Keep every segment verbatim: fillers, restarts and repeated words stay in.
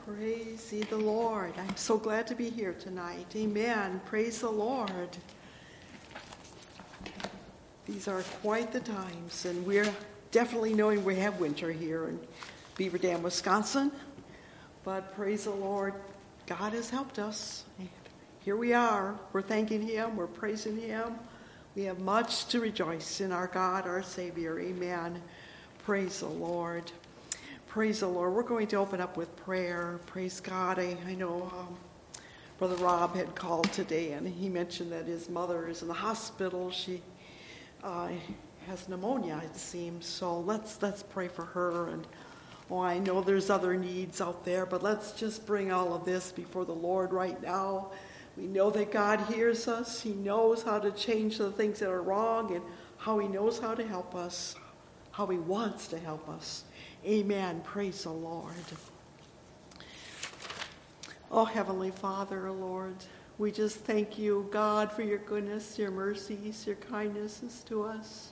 Praise ye the Lord. I'm so glad to be here tonight. Amen. Praise the Lord. These are quite the times, and we're definitely knowing we have winter here in Beaver Dam, Wisconsin. But praise the Lord, God has helped us. Here we are. We're thanking Him. We're praising Him. We have much to rejoice in our God, our Savior. Amen. Praise the Lord. Praise the Lord. We're going to open up with prayer. Praise God. I, I know um, Brother Rob had called today, and he mentioned that his mother is in the hospital. She uh, has pneumonia, it seems. So let's let's pray for her. And oh, I know there's other needs out there, but let's just bring all of this before the Lord right now. We know that God hears us. He knows how to change the things that are wrong and how He knows how to help us, how He wants to help us. Amen. Praise the Lord. Oh, Heavenly Father, Lord, we just thank you, God, for your goodness, your mercies, your kindnesses to us.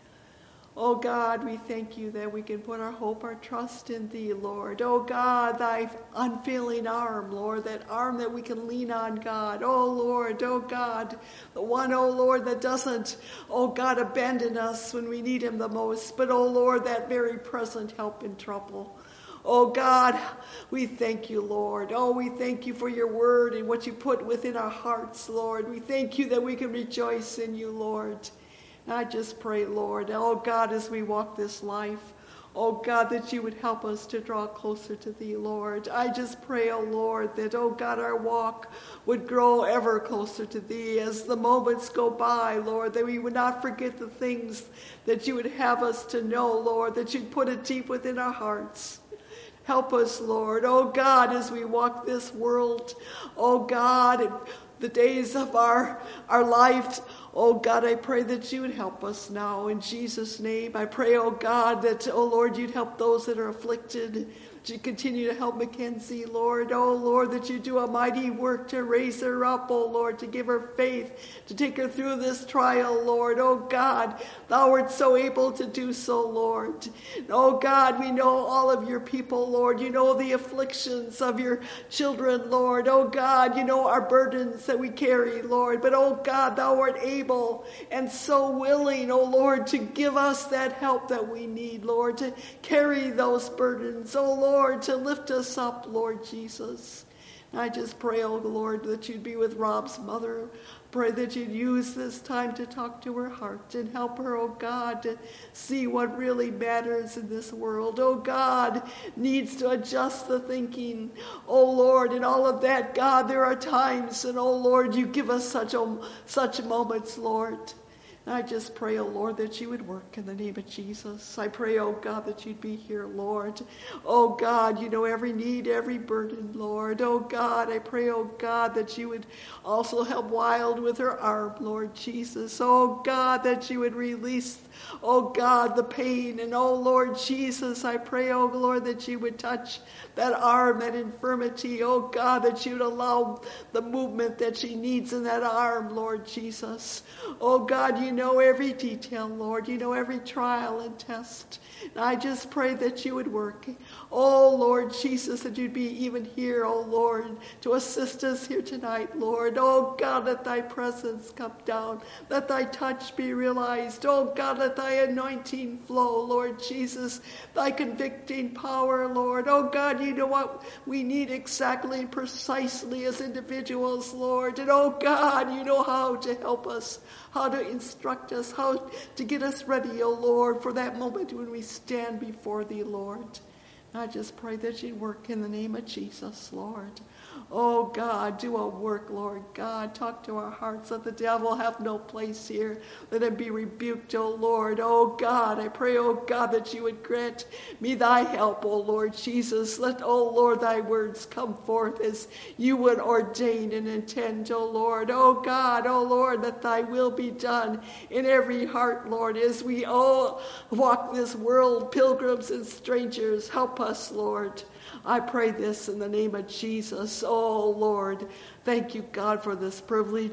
Oh, God, we thank you that we can put our hope, our trust in Thee, Lord. Oh, God, Thy unfailing arm, Lord, that arm that we can lean on, God. Oh, Lord, oh, God, the one, oh, Lord, that doesn't, oh, God, abandon us when we need Him the most, but, oh, Lord, that very present help in trouble. Oh, God, we thank you, Lord. Oh, we thank you for your word and what you put within our hearts, Lord. We thank you that we can rejoice in you, Lord. And I just pray, Lord, oh God, as we walk this life, oh God, that you would help us to draw closer to Thee, Lord. I just pray, oh Lord, that, oh God, our walk would grow ever closer to Thee as the moments go by, Lord, that we would not forget the things that you would have us to know, Lord, that you'd put it deep within our hearts. Help us, Lord, oh God, as we walk this world, oh God, and the days of our, our life. Oh, God, I pray that you would help us now in Jesus' name. I pray, oh, God, that, oh, Lord, you'd help those that are afflicted. That you continue to help Mackenzie, Lord. Oh, Lord, that you do a mighty work to raise her up, oh, Lord, to give her faith, to take her through this trial, Lord. Oh, God, thou art so able to do so, Lord. Oh, God, we know all of your people, Lord. You know the afflictions of your children, Lord. Oh, God, you know our burdens that we carry, Lord. But, oh, God, thou art able and so willing, oh, Lord, to give us that help that we need, Lord, to carry those burdens, oh, Lord. Lord, to lift us up, Lord Jesus. And I just pray, oh Lord, that you'd be with Rob's mother. Pray that you'd use this time to talk to her heart and help her, oh God, to see what really matters in this world. Oh God, needs to adjust the thinking. Oh Lord, in all of that, God, there are times, and oh Lord, you give us such, oh, such moments, Lord. And I just pray, oh Lord, that you would work in the name of Jesus. I pray, oh God, that you'd be here, Lord. Oh God, you know every need, every burden, Lord. Oh God, I pray, oh God, that you would also help Wild with her arm, Lord Jesus. Oh God, that you would release, oh God, the pain. And oh Lord Jesus, I pray, oh Lord, that you would touch that arm, that infirmity. Oh God, that you'd allow the movement that she needs in that arm, Lord Jesus. Oh God, you know every detail, Lord. You know every trial and test. And I just pray that you would work. Oh, Lord Jesus, that you'd be even here, oh, Lord, to assist us here tonight, Lord. Oh, God, let thy presence come down. Let thy touch be realized. Oh, God, let thy anointing flow, Lord Jesus. Thy convicting power, Lord. Oh, God, you know what we need exactly and precisely as individuals, Lord. And, oh, God, you know how to help us, how to instruct us, how to get us ready, oh, Lord, for that moment when we stand before thee, Lord. I just pray that you'd work in the name of Jesus, Lord. Oh, God, do a work, Lord God. Talk to our hearts. Let the devil have no place here. Let him be rebuked, oh, Lord. Oh, God, I pray, oh, God, that you would grant me thy help, oh, Lord Jesus. Let, oh, Lord, thy words come forth as you would ordain and intend, oh, Lord. Oh, God, oh, Lord, let thy will be done in every heart, Lord, as we all walk this world, pilgrims and strangers. Help us, Lord. I pray this in the name of Jesus. Oh, Lord, thank you, God, for this privilege.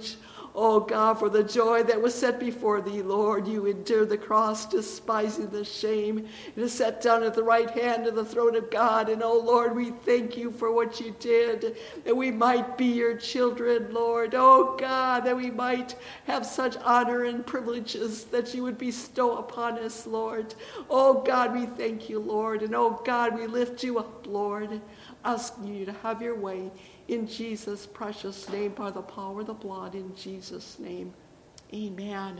Oh God, for the joy that was set before thee, Lord, you endured the cross, despising the shame, and is set down at the right hand of the throne of God. And oh Lord, we thank you for what you did, that we might be your children, Lord. Oh God, that we might have such honor and privileges that you would bestow upon us, Lord. Oh God, we thank you, Lord. And oh God, we lift you up, Lord, asking you to have your way in Jesus' precious name, by the power of the blood, in Jesus' name. Amen.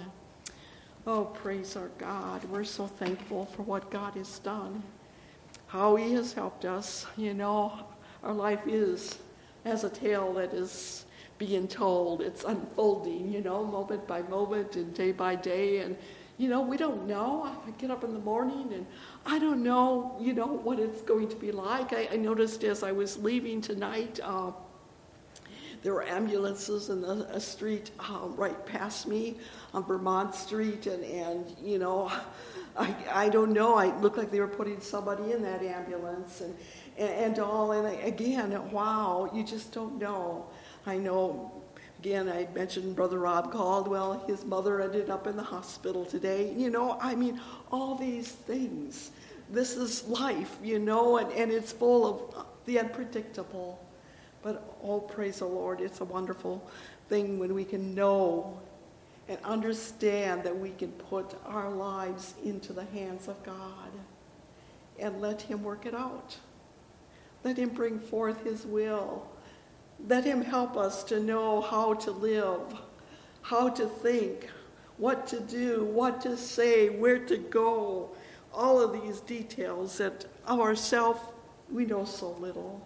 Oh, praise our God. We're so thankful for what God has done, how he has helped us. You know, our life is as a tale that is being told. It's unfolding, you know, moment by moment and day by day. And, you know, we don't know. I get up in the morning and I don't know, you know, what it's going to be like. I, I noticed as I was leaving tonight, uh, there were ambulances in the a street uh, right past me on Vermont Street, and, and you know, I, I don't know. I looked like they were putting somebody in that ambulance and, and, and all. And I, again, wow, you just don't know. I know, again, I mentioned Brother Rob Caldwell. His mother ended up in the hospital today. You know, I mean, all these things. This is life, you know, and, and it's full of the unpredictable. But, oh, praise the Lord, it's a wonderful thing when we can know and understand that we can put our lives into the hands of God and let him work it out. Let him bring forth his will. Let him help us to know how to live, how to think, what to do, what to say, where to go. All of these details that of ourselves we know so little.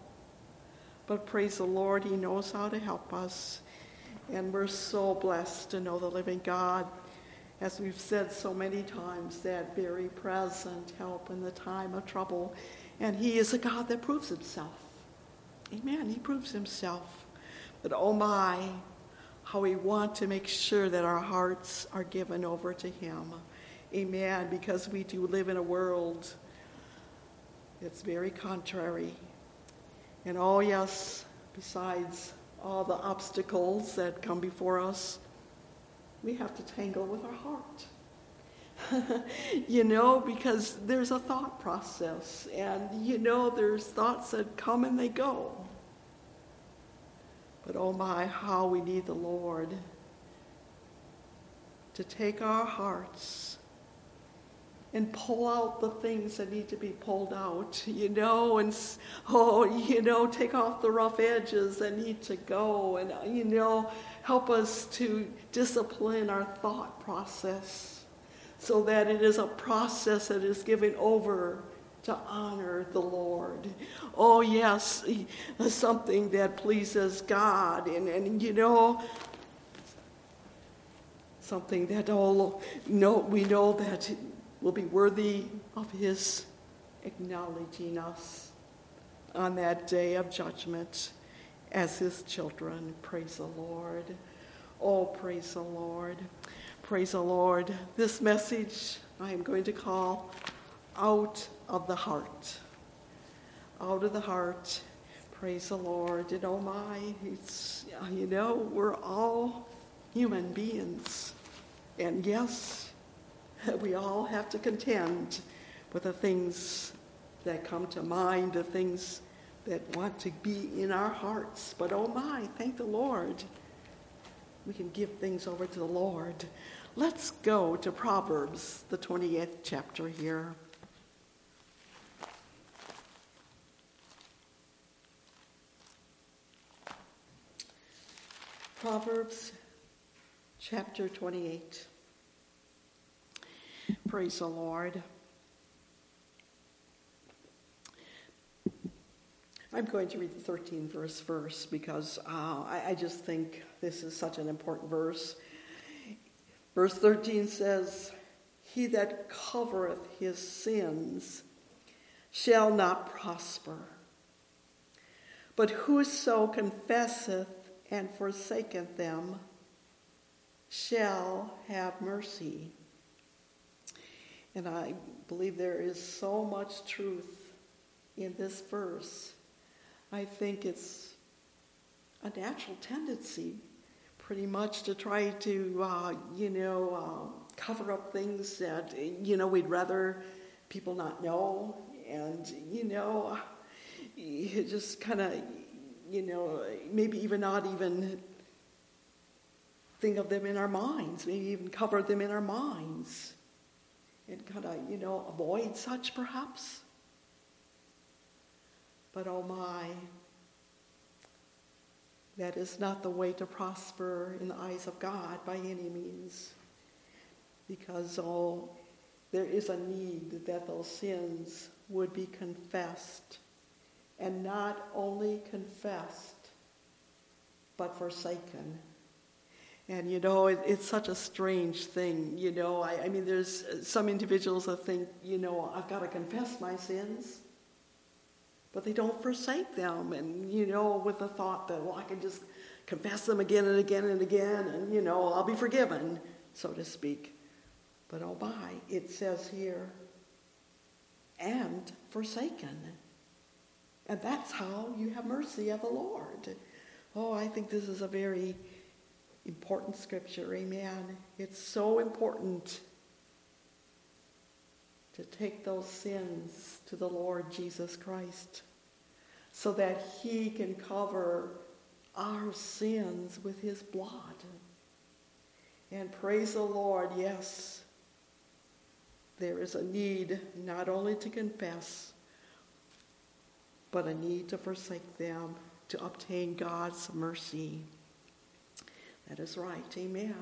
But praise the Lord, he knows how to help us. And we're so blessed to know the living God. As we've said so many times, that very present help in the time of trouble. And he is a God that proves himself. Amen, he proves himself. But oh my, how we want to make sure that our hearts are given over to him. Amen, because we do live in a world that's very contrary. And oh yes, besides all the obstacles that come before us, we have to tangle with our heart. You know, because there's a thought process, and you know, there's thoughts that come and they go. But oh my, how we need the Lord to take our hearts and pull out the things that need to be pulled out, you know, and, oh, you know, take off the rough edges that need to go, and, you know, help us to discipline our thought process so that it is a process that is given over to honor the Lord. Oh, yes, something that pleases God, and, and you know, something that, oh, no, we know that will be worthy of his acknowledging us on that day of judgment as his children. Praise the Lord. Oh, praise the Lord. Praise the Lord. This message I am going to call Out of the Heart. Out of the heart. Praise the Lord. And oh my, it's, you know, we're all human beings. And yes, we all have to contend with the things that come to mind, the things that want to be in our hearts. But oh my, thank the Lord, we can give things over to the Lord. Let's go to Proverbs, the twenty-eighth chapter here. Proverbs chapter twenty-eight. Praise the Lord. I'm going to read the thirteenth verse first because uh, I, I just think this is such an important verse. Verse thirteen says, "He that covereth his sins shall not prosper, but whoso confesseth and forsaketh them shall have mercy." And I believe there is so much truth in this verse. I think it's a natural tendency pretty much to try to, uh, you know, uh, cover up things that, you know, we'd rather people not know. And, you know, it just kind of, you know, maybe even not even think of them in our minds, maybe even cover them in our minds and kind of, you know, avoid such perhaps. But oh my, that is not the way to prosper in the eyes of God by any means. Because oh, there is a need that those sins would be confessed. And not only confessed, but forsaken. And, you know, it, it's such a strange thing, you know. I, I mean, there's some individuals that think, you know, I've got to confess my sins. But they don't forsake them. And, you know, with the thought that, well, I can just confess them again and again and again, and, you know, I'll be forgiven, so to speak. But, oh my, it says here, and forsaken. And that's how you have mercy of the Lord. Oh, I think this is a very important scripture, amen. It's so important to take those sins to the Lord Jesus Christ so that he can cover our sins with his blood. And praise the Lord, yes, there is a need not only to confess, but a need to forsake them to obtain God's mercy. That is right, amen.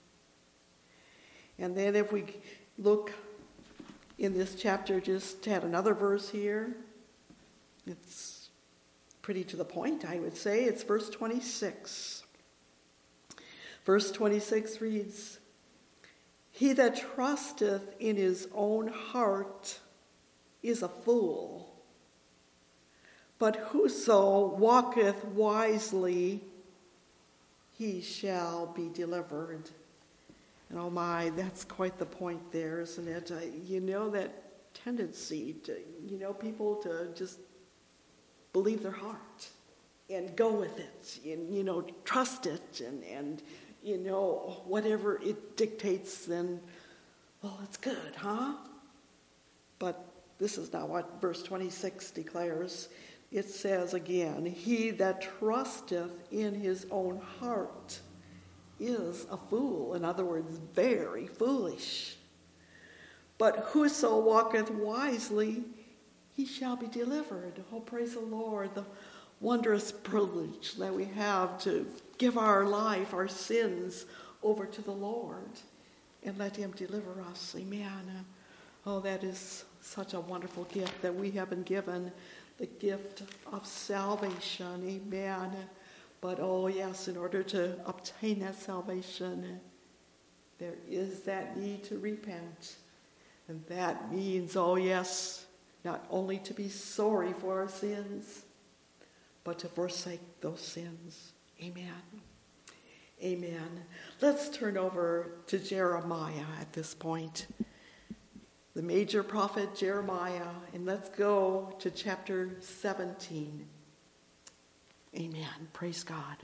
And then if we look in this chapter, just had another verse here. It's pretty to the point, I would say. It's verse twenty-six. Verse twenty-six reads, "He that trusteth in his own heart is a fool, but whoso walketh wisely, he shall be delivered." And oh my, that's quite the point there, isn't it? Uh, you know, that tendency to, you know, people to just believe their heart and go with it and, you know, trust it and, and you know, whatever it dictates, then, well, it's good, huh? But this is not what verse twenty-six declares. It says again, "He that trusteth in his own heart is a fool." In other words, very foolish. "But whoso walketh wisely, he shall be delivered." Oh, praise the Lord, the wondrous privilege that we have to give our life, our sins, over to the Lord and let him deliver us. Amen. Oh, that is such a wonderful gift that we have been given, the gift of salvation. Amen. But, oh, yes, in order to obtain that salvation, there is that need to repent. And that means, oh, yes, not only to be sorry for our sins, but to forsake those sins. Amen. Amen. Let's turn over to Jeremiah at this point. The major prophet Jeremiah, and let's go to chapter seventeen. Amen. Praise God.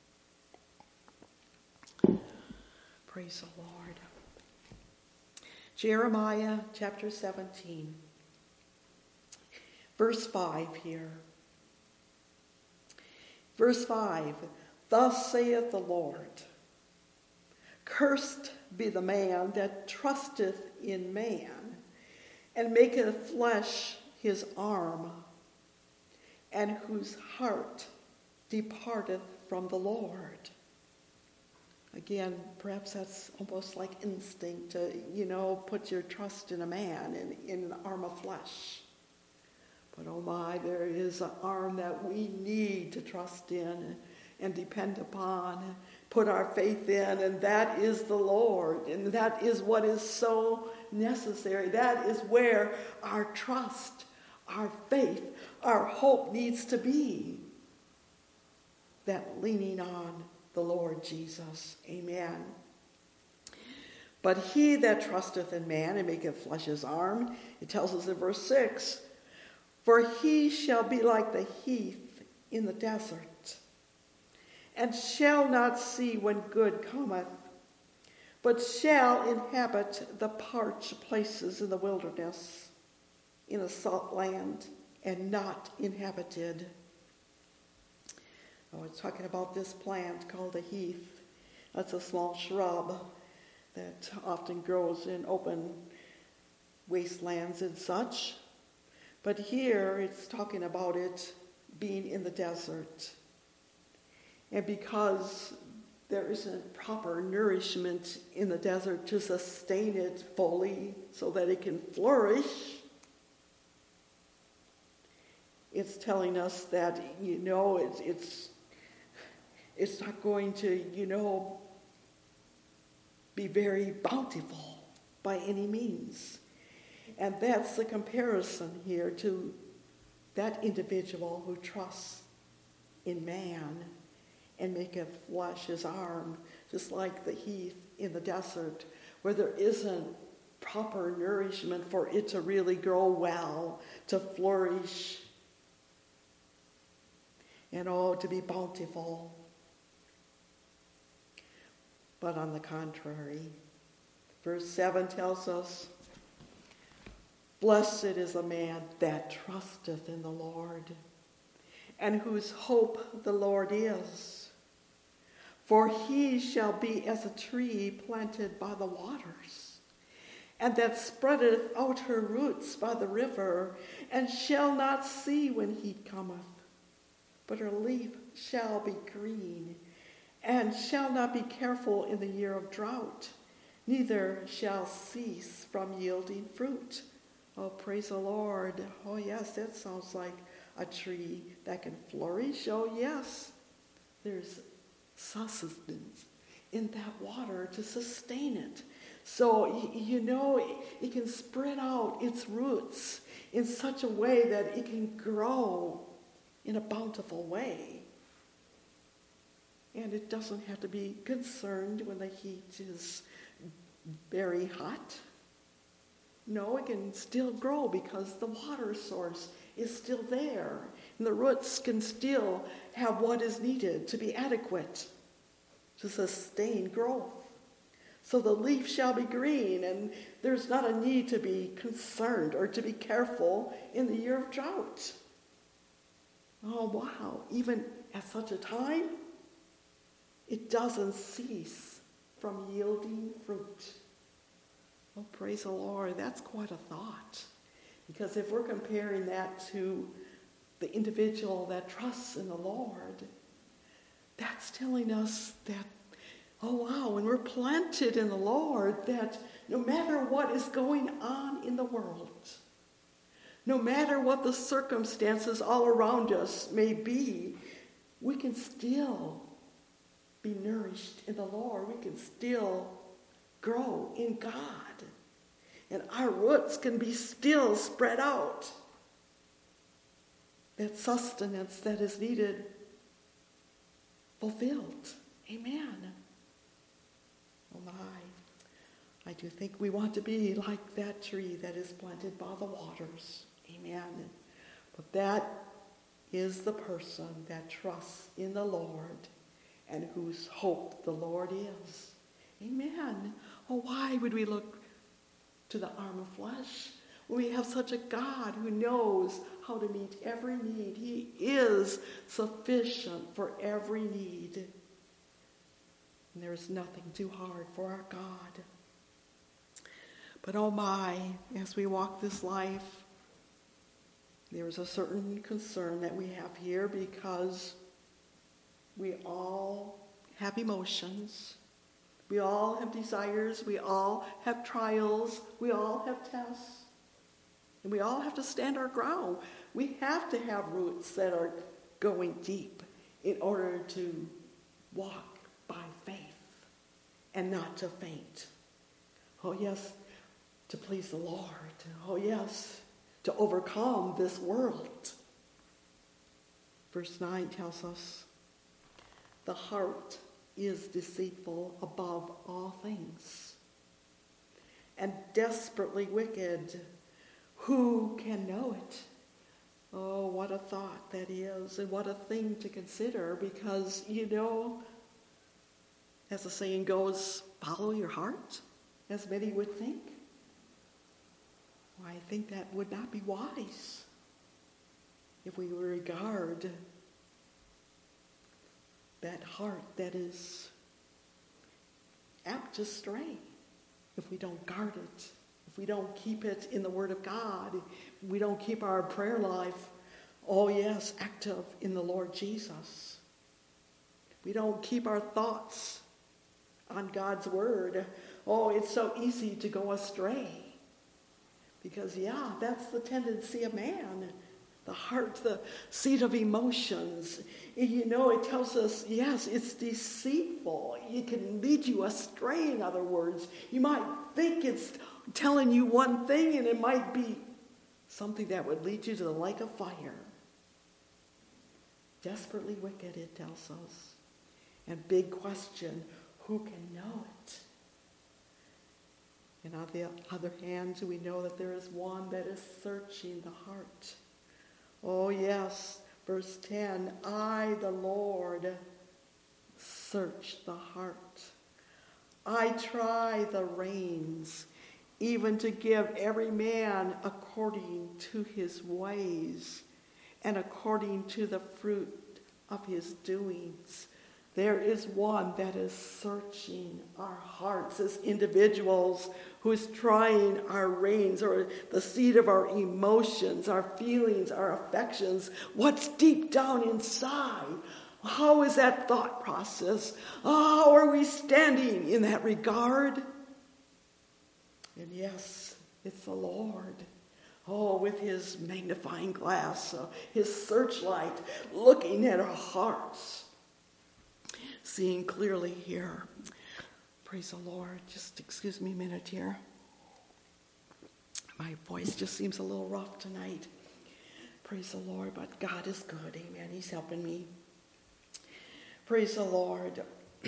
Praise the Lord. Jeremiah chapter seventeen. Verse five here. Verse five. "Thus saith the Lord, Cursed be the man that trusteth in man, and maketh flesh his arm, and whose heart departeth from the Lord." Again, perhaps that's almost like instinct to, you know, put your trust in a man and in an arm of flesh. But oh my, there is an arm that we need to trust in and depend upon, put our faith in, and that is the Lord. And that is what is so necessary. That is where our trust, our faith, our hope needs to be. That leaning on the Lord Jesus. Amen. "But he that trusteth in man and maketh flesh his arm," it tells us in verse six, "for he shall be like the heath in the desert, and shall not see when good cometh, but shall inhabit the parched places in the wilderness, in a salt land, and not inhabited. Oh, it's talking about this plant called a heath. That's a small shrub that often grows in open wastelands and such. But here it's talking about it being in the desert. And because there isn't proper nourishment in the desert to sustain it fully so that it can flourish, it's telling us that, you know, it's it's it's not going to, you know, be very bountiful by any means. And that's the comparison here to that individual who trusts in man and maketh flesh his arm, just like the heath in the desert, where there isn't proper nourishment for it to really grow well, to flourish, and oh, to be bountiful. But on the contrary, verse seven tells us, blessed is the man that trusteth in the Lord, and whose hope the Lord is. For he shall be as a tree planted by the waters, and that spreadeth out her roots by the river, and shall not see when heat cometh, but her leaf shall be green, and shall not be careful in the year of drought, neither shall cease from yielding fruit. Oh, praise the Lord. Oh, yes, that sounds like a tree that can flourish. Oh, yes, there's sustenance in that water to sustain it. So, you know, it, it can spread out its roots in such a way that it can grow in a bountiful way. And it doesn't have to be concerned when the heat is very hot. No, it can still grow because the water source is still there. And the roots can still have what is needed to be adequate to sustain growth. So the leaf shall be green, and there's not a need to be concerned or to be careful in the year of drought. Oh, wow. Even at such a time, it doesn't cease from yielding fruit. Oh, praise the Lord. That's quite a thought. Because if we're comparing that to the individual that trusts in the Lord, that's telling us that, oh, wow, when we're planted in the Lord, that no matter what is going on in the world, no matter what the circumstances all around us may be, we can still be nourished in the Lord. We can still grow in God. And our roots can be still spread out. That sustenance that is needed fulfilled. Amen. Oh my. I do think we want to be like that tree that is planted by the waters. Amen. But that is the person that trusts in the Lord and whose hope the Lord is. Amen. Oh, why would we look to the arm of flesh when we have such a God who knows how to meet every need? He is sufficient for every need. And there is nothing too hard for our God. But oh my, as we walk this life, there is a certain concern that we have here because we all have emotions. We all have desires. We all have trials. We all have tests. And we all have to stand our ground. We have to have roots that are going deep in order to walk by faith and not to faint. Oh, yes, to please the Lord. Oh, yes, to overcome this world. Verse nine tells us, the heart is deceitful above all things and desperately wicked. Who can know it? Oh, what a thought that is, and what a thing to consider, because, you know, as the saying goes, follow your heart, as many would think. Well, I think that would not be wise if we regard that heart that is apt to stray, if we don't guard it, if we don't keep it in the Word of God, if we don't keep our prayer life, oh yes, active in the Lord Jesus. If we don't keep our thoughts on God's Word, oh, it's so easy to go astray. Because, yeah, that's the tendency of man. The heart, the seat of emotions. You know, it tells us, yes, it's deceitful. It can lead you astray, in other words. You might think it's telling you one thing, and it might be something that would lead you to the lake of fire. Desperately wicked, it tells us. And big question, who can know it? And on the other hand, we know that there is one that is searching the heart. Oh yes, verse ten, I, the Lord, search the heart. I try the reins, even to give every man according to his ways and according to the fruit of his doings. There is one that is searching our hearts as individuals, who is trying our reins, or the seat of our emotions, our feelings, our affections, what's deep down inside. How is that thought process? How are we standing in that regard? And yes, it's the Lord. Oh, with his magnifying glass, uh, his searchlight, looking at our hearts. Seeing clearly here. Praise the Lord. Just excuse me a minute here. My voice just seems a little rough tonight. Praise the Lord, but God is good. Amen. He's helping me. Praise the Lord.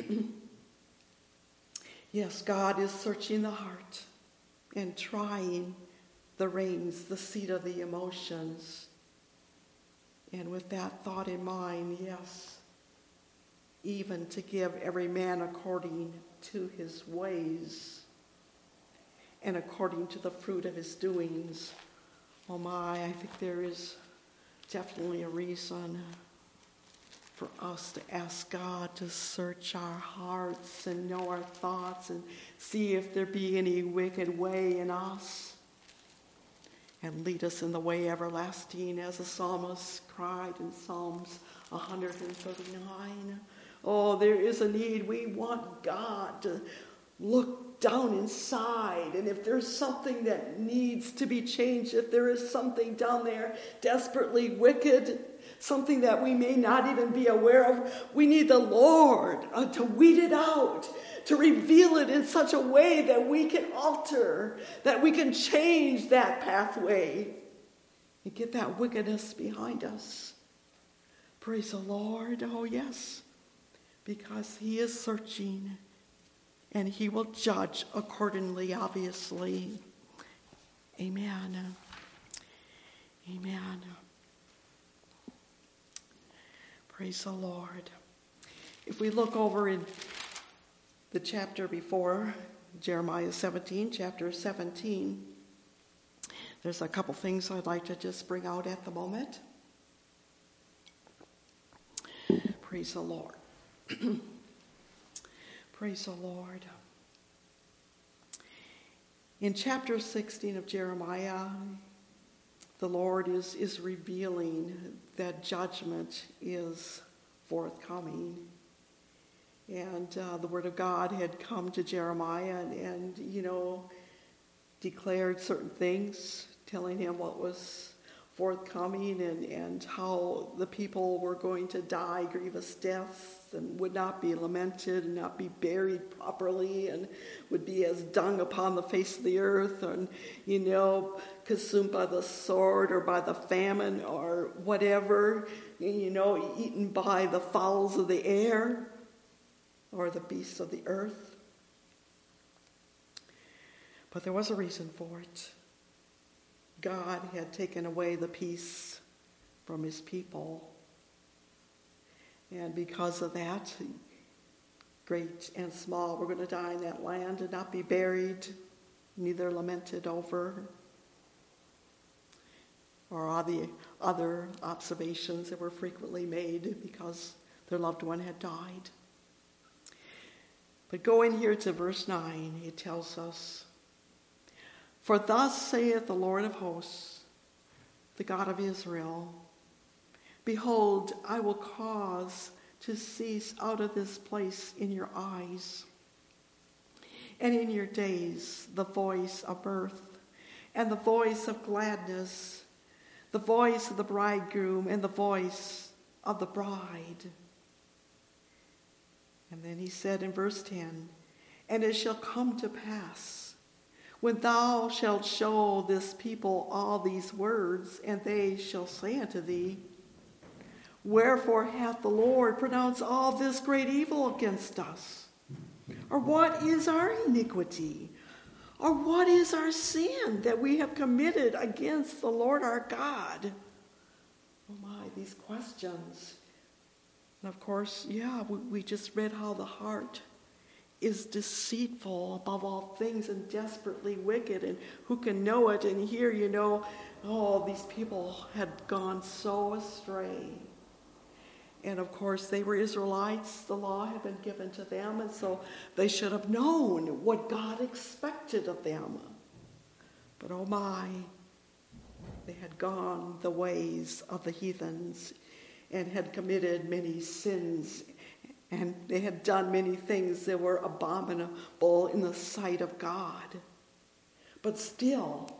Yes, God is searching the heart and trying the reins, the seat of the emotions. And with that thought in mind, yes, even to give every man according to his ways and according to the fruit of his doings. Oh my, I think there is definitely a reason for us to ask God to search our hearts and know our thoughts and see if there be any wicked way in us, and lead us in the way everlasting, as the psalmist cried in Psalms one thirty-nine. Oh, there is a need. We want God to look down inside. And if there's something that needs to be changed, if there is something down there desperately wicked, something that we may not even be aware of, we need the Lord uh, to weed it out, to reveal it in such a way that we can alter, that we can change that pathway and get that wickedness behind us. Praise the Lord. Oh, yes. Because he is searching, and he will judge accordingly, obviously. Amen. Amen. Praise the Lord. If we look over in the chapter before, Jeremiah seventeen, chapter seventeen, there's a couple things I'd like to just bring out at the moment. Praise the Lord. Praise the Lord. In chapter sixteen of Jeremiah, the Lord is, is revealing that judgment is forthcoming. And uh, the word of God had come to Jeremiah and, and, you know, declared certain things, telling him what was forthcoming and, and how the people were going to die grievous deaths and would not be lamented and not be buried properly and would be as dung upon the face of the earth and, you know, consumed by the sword or by the famine or whatever, you know, eaten by the fowls of the air or the beasts of the earth. But there was a reason for it. God had taken away the peace from his people. And because of that, great and small, we're going to die in that land and not be buried, neither lamented over, or all the other observations that were frequently made because their loved one had died. But going here to verse nine, it tells us, "For thus saith the Lord of hosts, the God of Israel, behold, I will cause to cease out of this place in your eyes, and in your days the voice of mirth, and the voice of gladness, the voice of the bridegroom, and the voice of the bride." And then he said in verse ten, "And it shall come to pass, when thou shalt show this people all these words, and they shall say unto thee, Wherefore hath the Lord pronounced all this great evil against us? Or what is our iniquity? Or what is our sin that we have committed against the Lord our God?" Oh my, these questions. And of course, yeah, we, we just read how the heart is deceitful above all things and desperately wicked, and who can know it? And here, you know, oh, these people had gone so astray. And of course, they were Israelites. The law had been given to them, and so they should have known what God expected of them. But oh my, they had gone the ways of the heathens and had committed many sins, and they had done many things that were abominable in the sight of God. But still,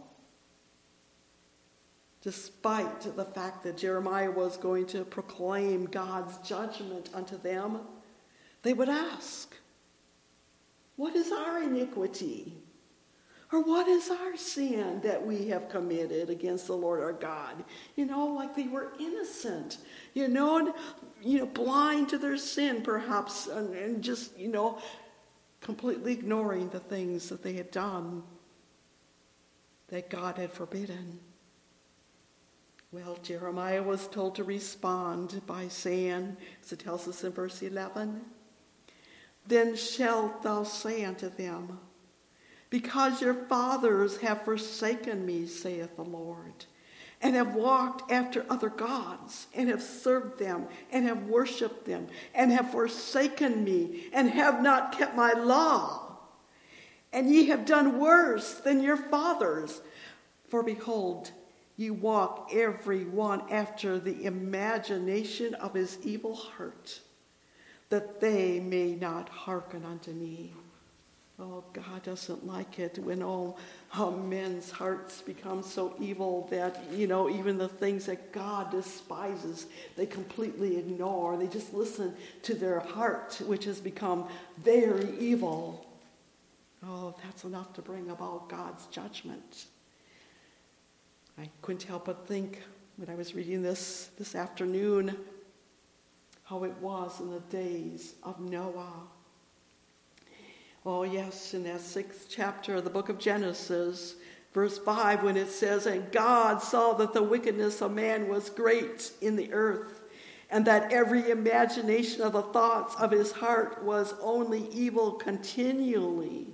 despite the fact that Jeremiah was going to proclaim God's judgment unto them, they would ask, "What is our iniquity? Or what is our sin that we have committed against the Lord our God?" You know, like they were innocent, you know, and, you know, blind to their sin perhaps, and, and just, you know, completely ignoring the things that they had done that God had forbidden. Well, Jeremiah was told to respond by saying, as it tells us in verse eleven, "Then shalt thou say unto them, Because your fathers have forsaken me, saith the Lord, and have walked after other gods, and have served them, and have worshipped them, and have forsaken me, and have not kept my law. And ye have done worse than your fathers. For behold, ye walk every one after the imagination of his evil heart, that they may not hearken unto me." Oh, God doesn't like it when all how men's hearts become so evil that, you know, even the things that God despises, they completely ignore. They just listen to their heart, which has become very evil. Oh, that's enough to bring about God's judgment. I couldn't help but think when I was reading this this afternoon how it was in the days of Noah. Oh, yes, in that sixth chapter of the book of Genesis, verse five, when it says, "And God saw that the wickedness of man was great in the earth, and that every imagination of the thoughts of his heart was only evil continually."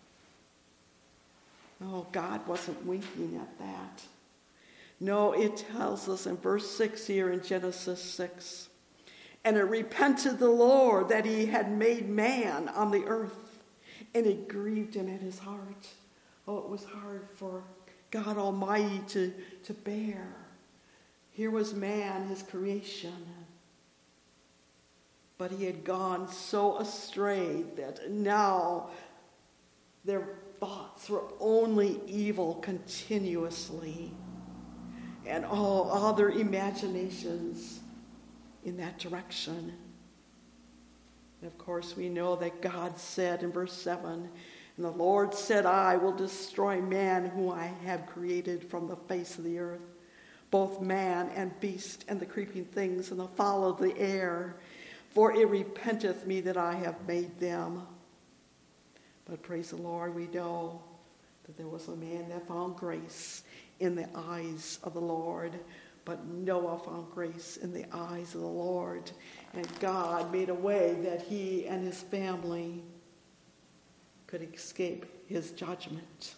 Oh, God wasn't winking at that. No, it tells us in verse six here in Genesis six, "And it repented the Lord that he had made man on the earth, and it grieved him at his heart." Oh, it was hard for God Almighty to, to bear. Here was man, his creation. But he had gone so astray that now their thoughts were only evil continuously. And all, all their imaginations in that direction. And of course, we know that God said in verse seven, "And the Lord said, I will destroy man whom I have created from the face of the earth, both man and beast and the creeping things and the fowl of the air, for it repenteth me that I have made them." But praise the Lord, we know that there was a man that found grace in the eyes of the Lord. But Noah found grace in the eyes of the Lord, and God made a way that he and his family could escape his judgment.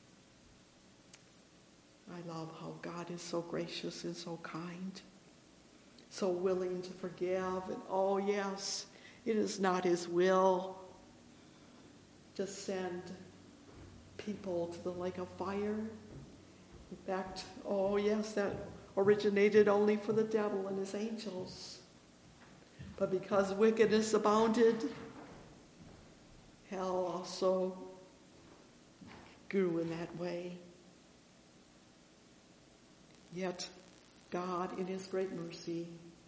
I love how God is so gracious and so kind, so willing to forgive. And oh yes, it is not his will to send people to the lake of fire. In fact, oh yes, that originated only for the devil and his angels. But because wickedness abounded, hell also grew in that way. Yet God, in his great mercy,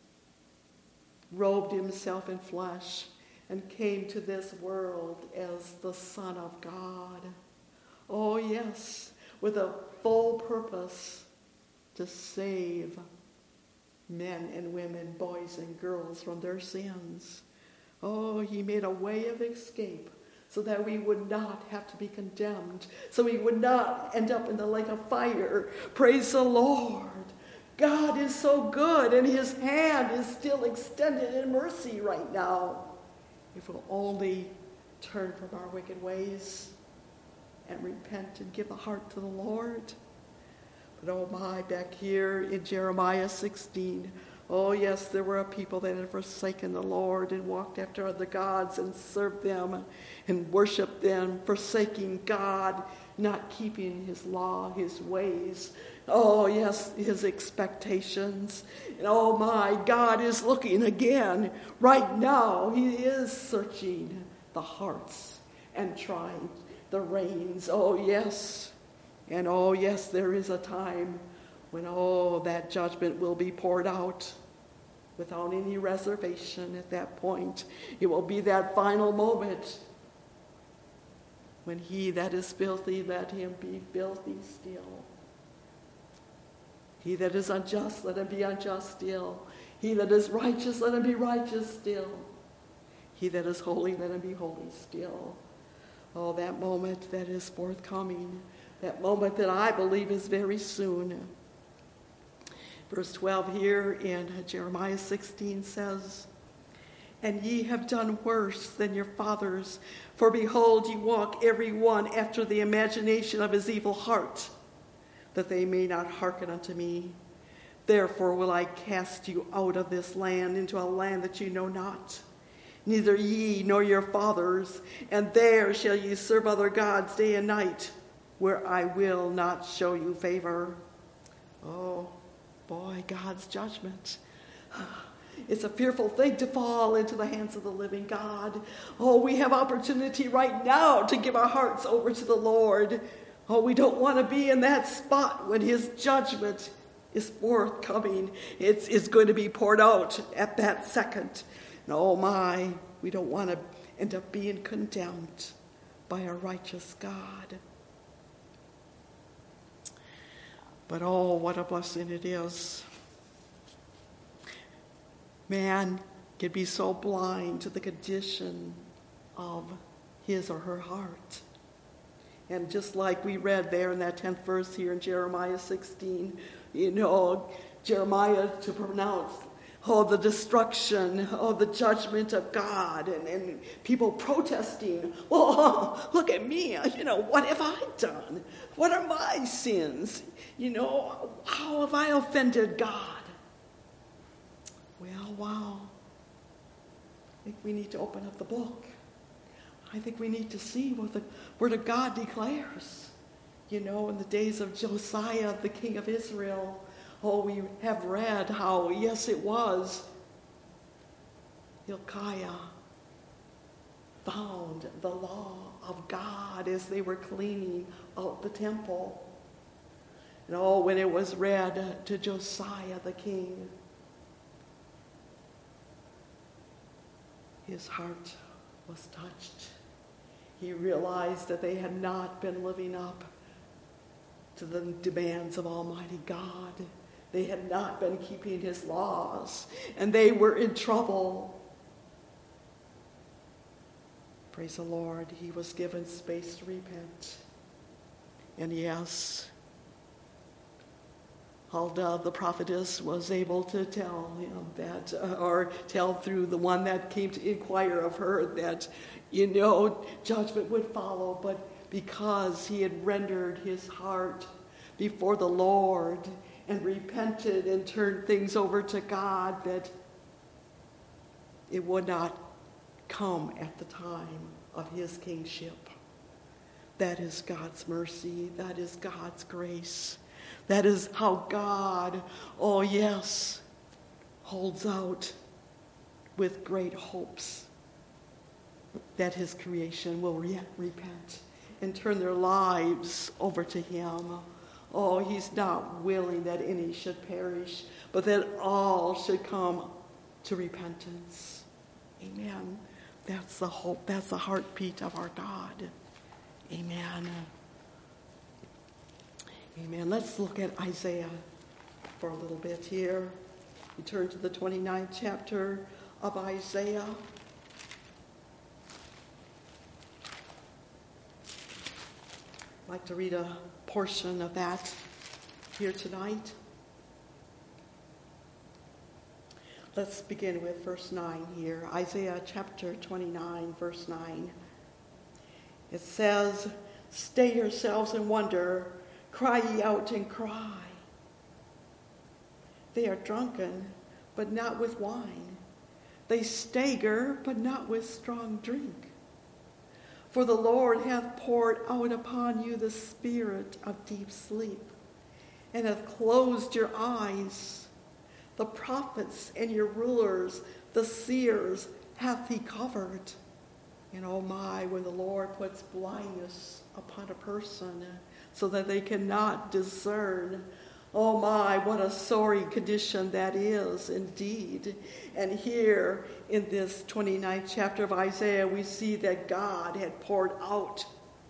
robed himself in flesh and came to this world as the Son of God. Oh yes, with a full purpose to save men and women, boys and girls from their sins. Oh, he made a way of escape so that we would not have to be condemned, so we would not end up in the lake of fire. Praise the Lord. God is so good, and his hand is still extended in mercy right now. If we'll only turn from our wicked ways and repent and give a heart to the Lord. But oh my, back here in Jeremiah sixteen, oh yes, there were a people that had forsaken the Lord and walked after other gods and served them and worshiped them, forsaking God, not keeping his law, his ways. Oh yes, his expectations. And oh my, God is looking again. Right now, he is searching the hearts and trying the reins. Oh yes. And oh yes, there is a time when, oh, that judgment will be poured out without any reservation at that point. It will be that final moment when he that is filthy, let him be filthy still. He that is unjust, let him be unjust still. He that is righteous, let him be righteous still. He that is holy, let him be holy still. Oh, that moment that is forthcoming, that moment that I believe is very soon. Verse twelve here in Jeremiah sixteen says, "And ye have done worse than your fathers, for behold, ye walk every one after the imagination of his evil heart, that they may not hearken unto me. Therefore will I cast you out of this land into a land that you know not, neither ye nor your fathers, and there shall ye serve other gods day and night, where I will not show you favor." Oh, boy, God's judgment. It's a fearful thing to fall into the hands of the living God. Oh, we have opportunity right now to give our hearts over to the Lord. Oh, we don't want to be in that spot when his judgment is forthcoming. It's, it's going to be poured out at that second. And oh my, we don't want to end up being condemned by a righteous God. But oh, what a blessing it is. Man can be so blind to the condition of his or her heart. And just like we read there in that tenth verse here in Jeremiah sixteen, you know, Jeremiah to pronounce, oh, the destruction, oh, the judgment of God, and, and people protesting, well, look at me, you know, what have I done? What are my sins? You know, how have I offended God? Well, wow. I think we need to open up the book. I think we need to see what the Word of God declares. You know, in the days of Josiah, the king of Israel, oh, we have read how, yes, it was Hilkiah found the law of God as they were cleaning out the temple. And oh, when it was read to Josiah the king, his heart was touched. He realized that they had not been living up to the demands of Almighty God. They had not been keeping his laws, and they were in trouble. Praise the Lord, he was given space to repent. And yes, Huldah, the prophetess, was able to tell him that, uh, or tell through the one that came to inquire of her that, you know, judgment would follow, but because he had rendered his heart before the Lord and repented and turned things over to God, that it would not come at the time of his kingship. That is God's mercy. That is God's grace. That is how God, oh yes, holds out with great hopes that his creation will re- repent and turn their lives over to him. Oh, he's not willing that any should perish, but that all should come to repentance. Amen. That's the hope. That's the heartbeat of our God. Amen. Amen. Let's look at Isaiah for a little bit here. We turn to the twenty-ninth chapter of Isaiah. I'd like to read a portion of that here tonight. Let's begin with verse nine here. Isaiah chapter twenty-nine, verse nine. It says, "Stay yourselves and wonder, cry ye out and cry. They are drunken, but not with wine. They stagger, but not with strong drink. For the Lord hath poured out upon you the spirit of deep sleep, and hath closed your eyes. The prophets and your rulers, the seers, hath he covered." And oh my, when the Lord puts blindness upon a person so that they cannot discern, oh my, what a sorry condition that is indeed. And here in this twenty-ninth chapter of Isaiah, we see that God had poured out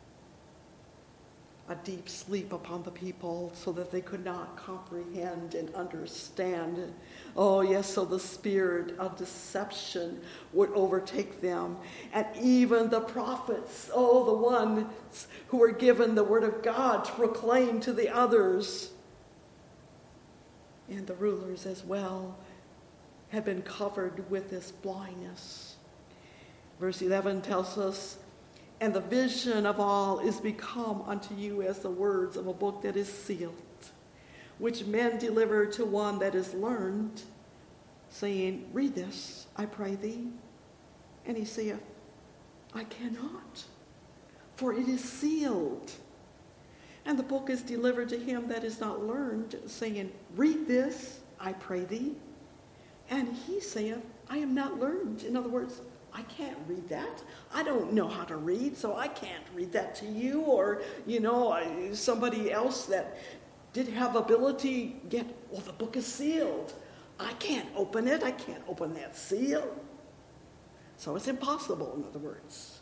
a deep sleep upon the people so that they could not comprehend and understand. Oh yes, so the spirit of deception would overtake them. And even the prophets, oh, the ones who were given the word of God to proclaim to the others, and the rulers as well, had been covered with this blindness. Verse eleven tells us, "And the vision of all is become unto you as the words of a book that is sealed, which men deliver to one that is learned, saying, Read this, I pray thee. And he saith, I cannot, for it is sealed. And the book is delivered to him that is not learned, saying, Read this, I pray thee. And he saith, I am not learned." In other words, I can't read that. I don't know how to read, so I can't read that to you. Or, you know, somebody else that did have ability, get, well, the book is sealed. I can't open it. I can't open that seal. So it's impossible, in other words.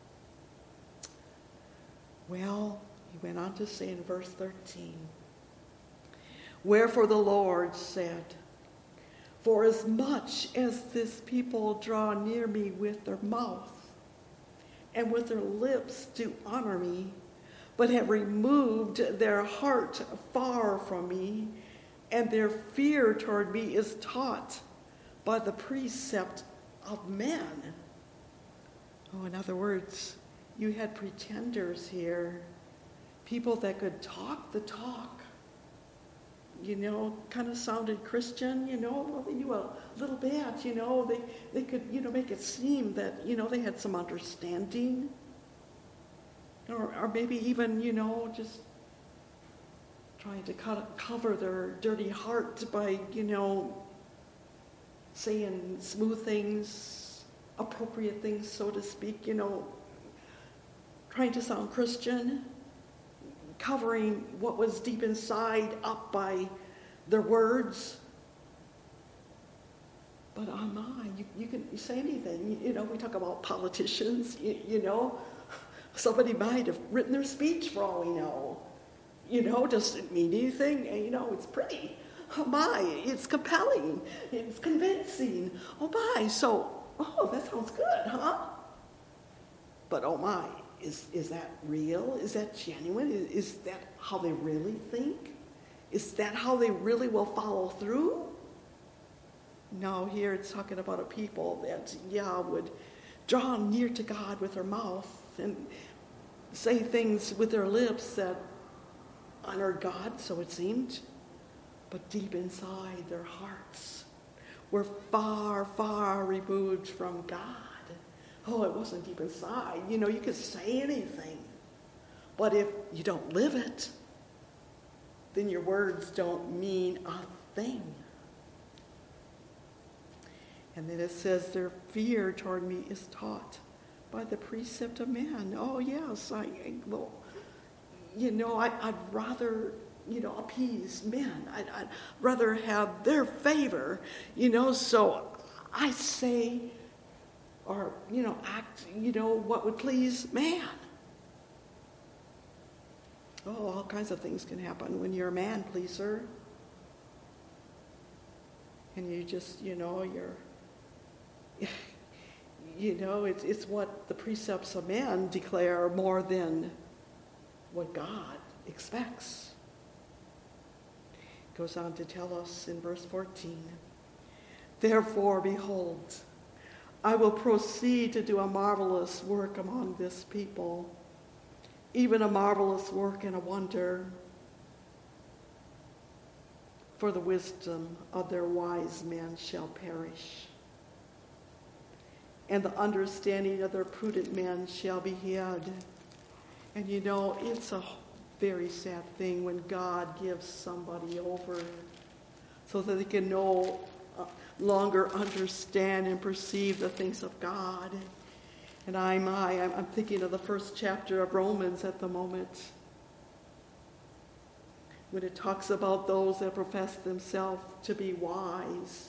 Well, he went on to say in verse thirteen, "Wherefore the Lord said, For as much as this people draw near me with their mouth, and with their lips do honor me, but have removed their heart far from me, and their fear toward me is taught by the precept of men." Oh, in other words, you had pretenders here, people that could talk the talk, you know, kind of sounded Christian, you know, well, they knew a little bit, you know, they, they could, you know, make it seem that, you know, they had some understanding, or, or maybe even, you know, just trying to cut, cover their dirty heart by, you know, saying smooth things, appropriate things, so to speak, you know, trying to sound Christian, covering what was deep inside up by their words. But oh my, you, you can say anything. You, you know, we talk about politicians, you, you know. Somebody might have written their speech for all we know. You know, doesn't mean anything. And, you know, it's pretty. Oh my, it's compelling. It's convincing. Oh my, so, oh, that sounds good, huh? But oh my, Is is that real? Is that genuine? Is, is that how they really think? Is that how they really will follow through? No, here it's talking about a people that, yeah, would draw near to God with their mouth and say things with their lips that honored God, so it seemed, but deep inside their hearts were far, far removed from God. Oh, it wasn't deep inside. You know, you could say anything, but if you don't live it, then your words don't mean a thing. And then it says their fear toward me is taught by the precept of man. Oh, yes, I, I well, you know, I, I'd rather, you know, appease men. I'd, I'd rather have their favor, you know, so I say or, you know, act, you know, what would please man. Oh, all kinds of things can happen when you're a man pleaser. And you just, you know, you're, you know, it's it's what the precepts of man declare more than what God expects. It goes on to tell us in verse fourteen, therefore, behold, I will proceed to do a marvelous work among this people, even a marvelous work and a wonder, for the wisdom of their wise men shall perish, and the understanding of their prudent men shall be hid. And you know, it's a very sad thing when God gives somebody over so that they can no longer understand and perceive the things of God. And I'm, I, I'm thinking of the first chapter of Romans at the moment, when it talks about those that profess themselves to be wise,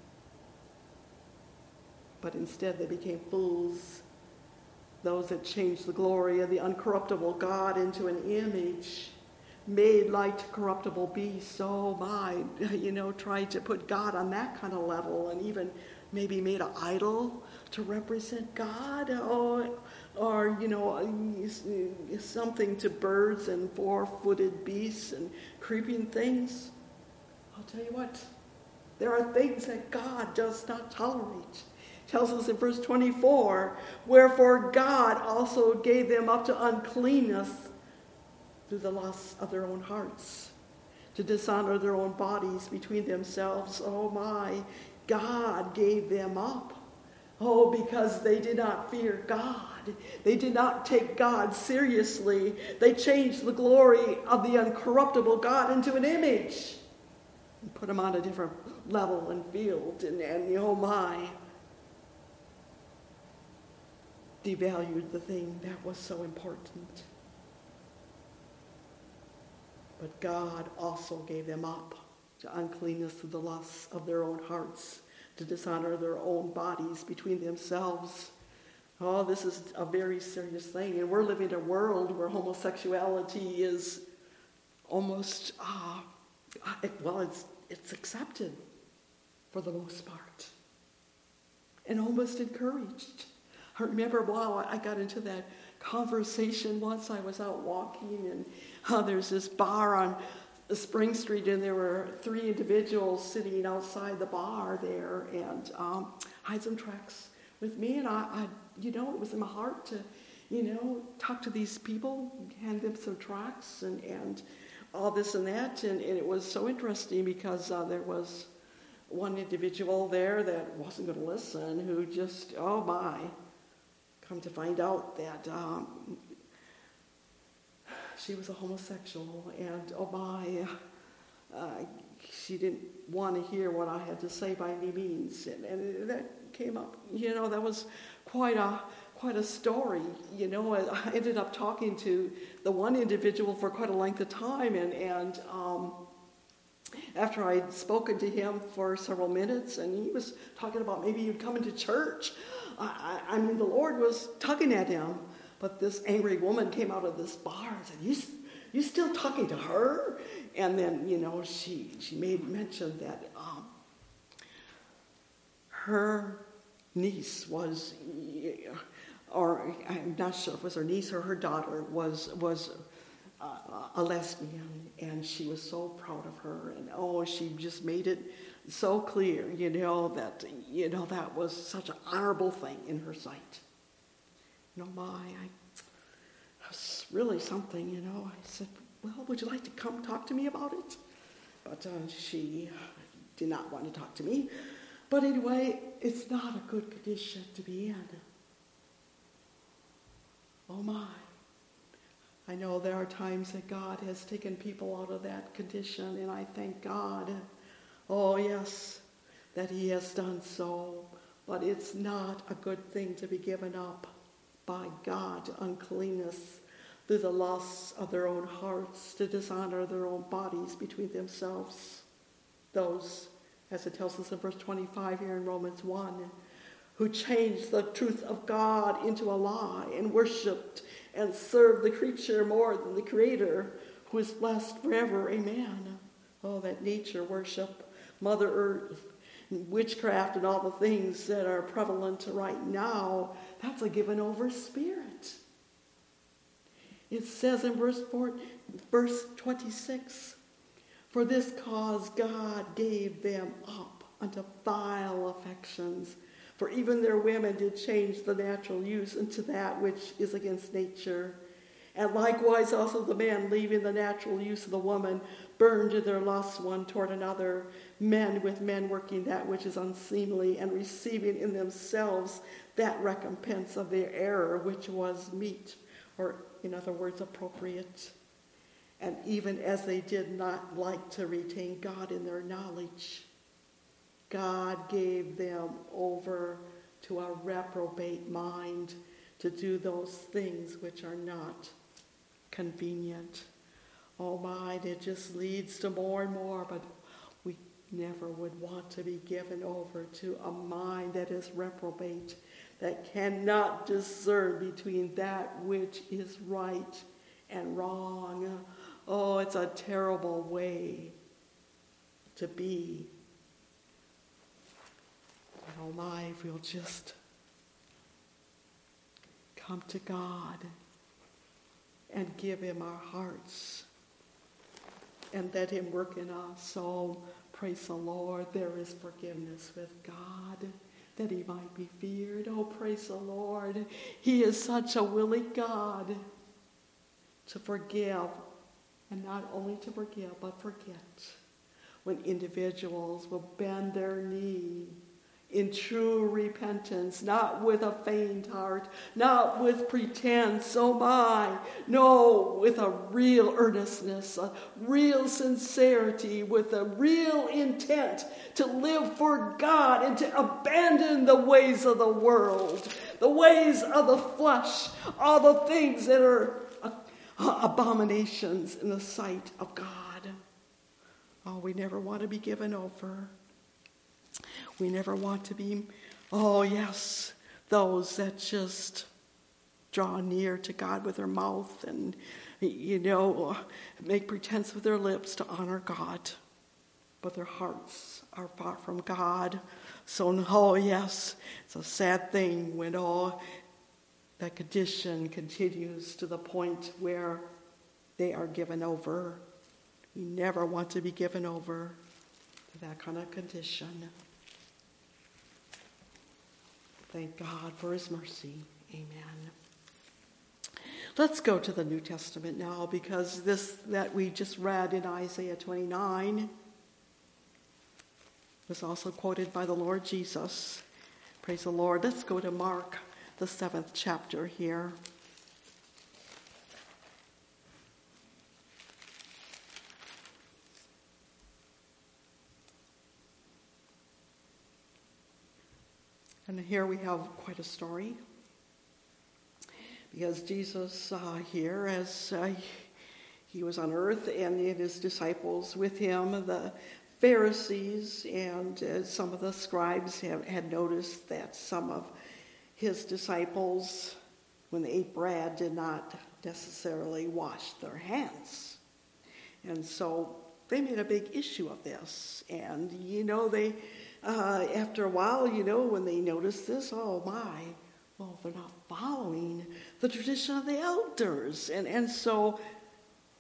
but instead they became fools. Those that changed the glory of the uncorruptible God into an image made like corruptible beasts. Oh my, you know, tried to put God on that kind of level, and even maybe made an idol to represent God, or, or you know, something to birds and four-footed beasts and creeping things. I'll tell you what, there are things that God does not tolerate. Tells us in verse twenty-four, wherefore God also gave them up to uncleanness through the lusts of their own hearts, to dishonor their own bodies between themselves. Oh my, God gave them up. Oh, because they did not fear God. They did not take God seriously. They changed the glory of the uncorruptible God into an image and put him on a different level and field. And, and oh my, devalued the thing that was so important. But God also gave them up to uncleanness through the lusts of their own hearts, to dishonor their own bodies between themselves. Oh, this is a very serious thing. And we're living in a world where homosexuality is almost, uh, well, it's, it's accepted for the most part and almost encouraged. I remember, wow, I got into that conversation once. I was out walking, and uh, there's this bar on Spring Street, and there were three individuals sitting outside the bar there, and um, I had some tracts with me, and I, I, you know, it was in my heart to, you know, talk to these people, hand them some tracts, and, and all this and that, and, and it was so interesting because uh, there was one individual there that wasn't going to listen, who just, oh my, come to find out that um, she was a homosexual, and oh my, uh, she didn't want to hear what I had to say by any means, and, and that came up. You know, that was quite a quite a story. You know, I ended up talking to the one individual for quite a length of time, and and um, after I'd spoken to him for several minutes, and he was talking about maybe you'd come into church. I, I, I mean, the Lord was tugging at him. But this angry woman came out of this bar and said, you, you still talking to her? And then, you know, she, she made mention that um, her niece was, or I'm not sure if it was her niece or her daughter, was was uh, a lesbian, and she was so proud of her, and oh, she just made it so clear, you know, that, you know, that was such an honorable thing in her sight. You know, my, I, that was really something, you know. I said, well, would you like to come talk to me about it? But uh, she did not want to talk to me. But anyway, it's not a good condition to be in. Oh my. I know there are times that God has taken people out of that condition, and I thank God. Oh yes, that he has done so. But it's not a good thing to be given up by God to uncleanness through the lusts of their own hearts, to dishonor their own bodies between themselves. Those, as it tells us in verse twenty-five here in Romans one, who changed the truth of God into a lie and worshipped and served the creature more than the Creator, who is blessed forever. Amen. Oh, that nature worship, Mother Earth, witchcraft, and all the things that are prevalent right now, that's a given over spirit. It says in verse four, verse twenty-six, for this cause God gave them up unto vile affections. For even their women did change the natural use into that which is against nature. And likewise also the men, leaving the natural use of the woman, burned in their lusts one toward another, men with men working that which is unseemly, and receiving in themselves that recompense of their error which was meet, or in other words, appropriate. And even as they did not like to retain God in their knowledge, God gave them over to a reprobate mind to do those things which are not convenient. Oh my, it just leads to more and more, but we never would want to be given over to a mind that is reprobate, that cannot discern between that which is right and wrong. Oh, it's a terrible way to be. Oh my, if we'll just come to God and give him our hearts and let him work in us. So praise the Lord, there is forgiveness with God, that he might be feared. Oh, praise the Lord. He is such a willing God to forgive, and not only to forgive, but forget. When individuals will bend their knee in true repentance, not with a feigned heart, not with pretense, oh my, no, with a real earnestness, a real sincerity, with a real intent to live for God and to abandon the ways of the world, the ways of the flesh, all the things that are abominations in the sight of God. Oh, we never want to be given over. We never want to be, oh yes, those that just draw near to God with their mouth and, you know, make pretense with their lips to honor God, but their hearts are far from God. So, oh yes, it's a sad thing when, oh, that condition continues to the point where they are given over. We never want to be given over to that kind of condition. Thank God for his mercy. Amen. Let's go to the New Testament now, because this that we just read in Isaiah twenty-nine was also quoted by the Lord Jesus. Praise the Lord. Let's go to Mark, the seventh chapter here. And here we have quite a story, because Jesus uh, here, as uh, he was on earth, and his disciples with him, the Pharisees and uh, some of the scribes have, had noticed that some of his disciples, when they ate bread, did not necessarily wash their hands. And so they made a big issue of this. And, you know, they... Uh, after a while, you know, when they notice this, oh my, well, they're not following the tradition of the elders. And, and so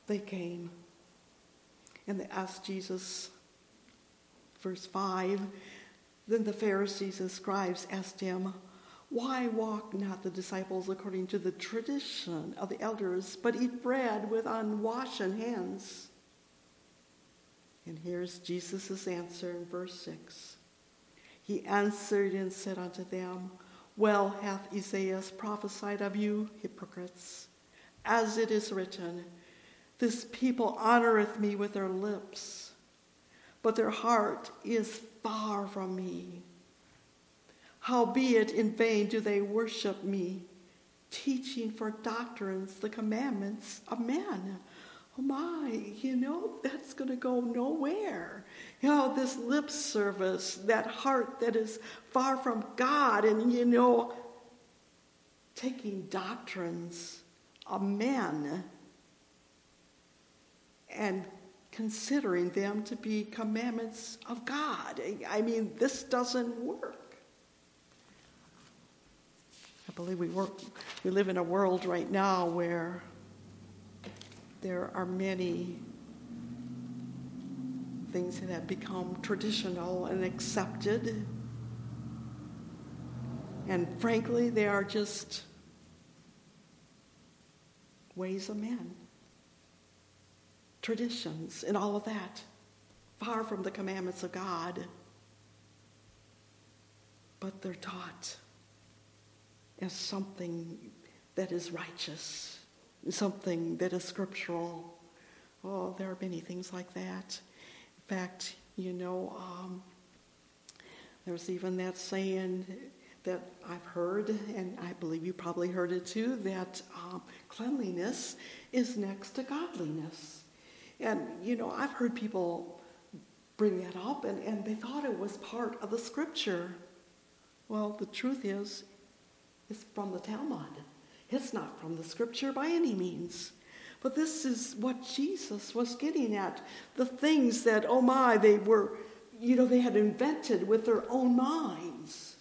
they came. And they asked Jesus, verse five, then the Pharisees and scribes asked him, why walk not the disciples according to the tradition of the elders, but eat bread with unwashed hands? And here's Jesus' answer in verse six. He answered and said unto them, well hath Isaiah prophesied of you, hypocrites, as it is written, this people honoreth me with their lips, but their heart is far from me. Howbeit in vain do they worship me, teaching for doctrines the commandments of men. Oh my, you know, that's going to go nowhere. You know, this lip service, that heart that is far from God, and, you know, taking doctrines of men and considering them to be commandments of God. I mean, this doesn't work. I believe we work, we live in a world right now where there are many things that have become traditional and accepted. And frankly, they are just ways of men, traditions, and all of that, far from the commandments of God. But they're taught as something that is righteous, something that is scriptural. Oh, there are many things like that. In fact, you know, um, there's even that saying that I've heard, and I believe you probably heard it too, that um, cleanliness is next to godliness. And, you know, I've heard people bring that up, and, and they thought it was part of the scripture. Well, the truth is, it's from the Talmud. It's not from the scripture by any means. But this is what Jesus was getting at. The things that, oh my, they were, you know, they had invented with their own minds.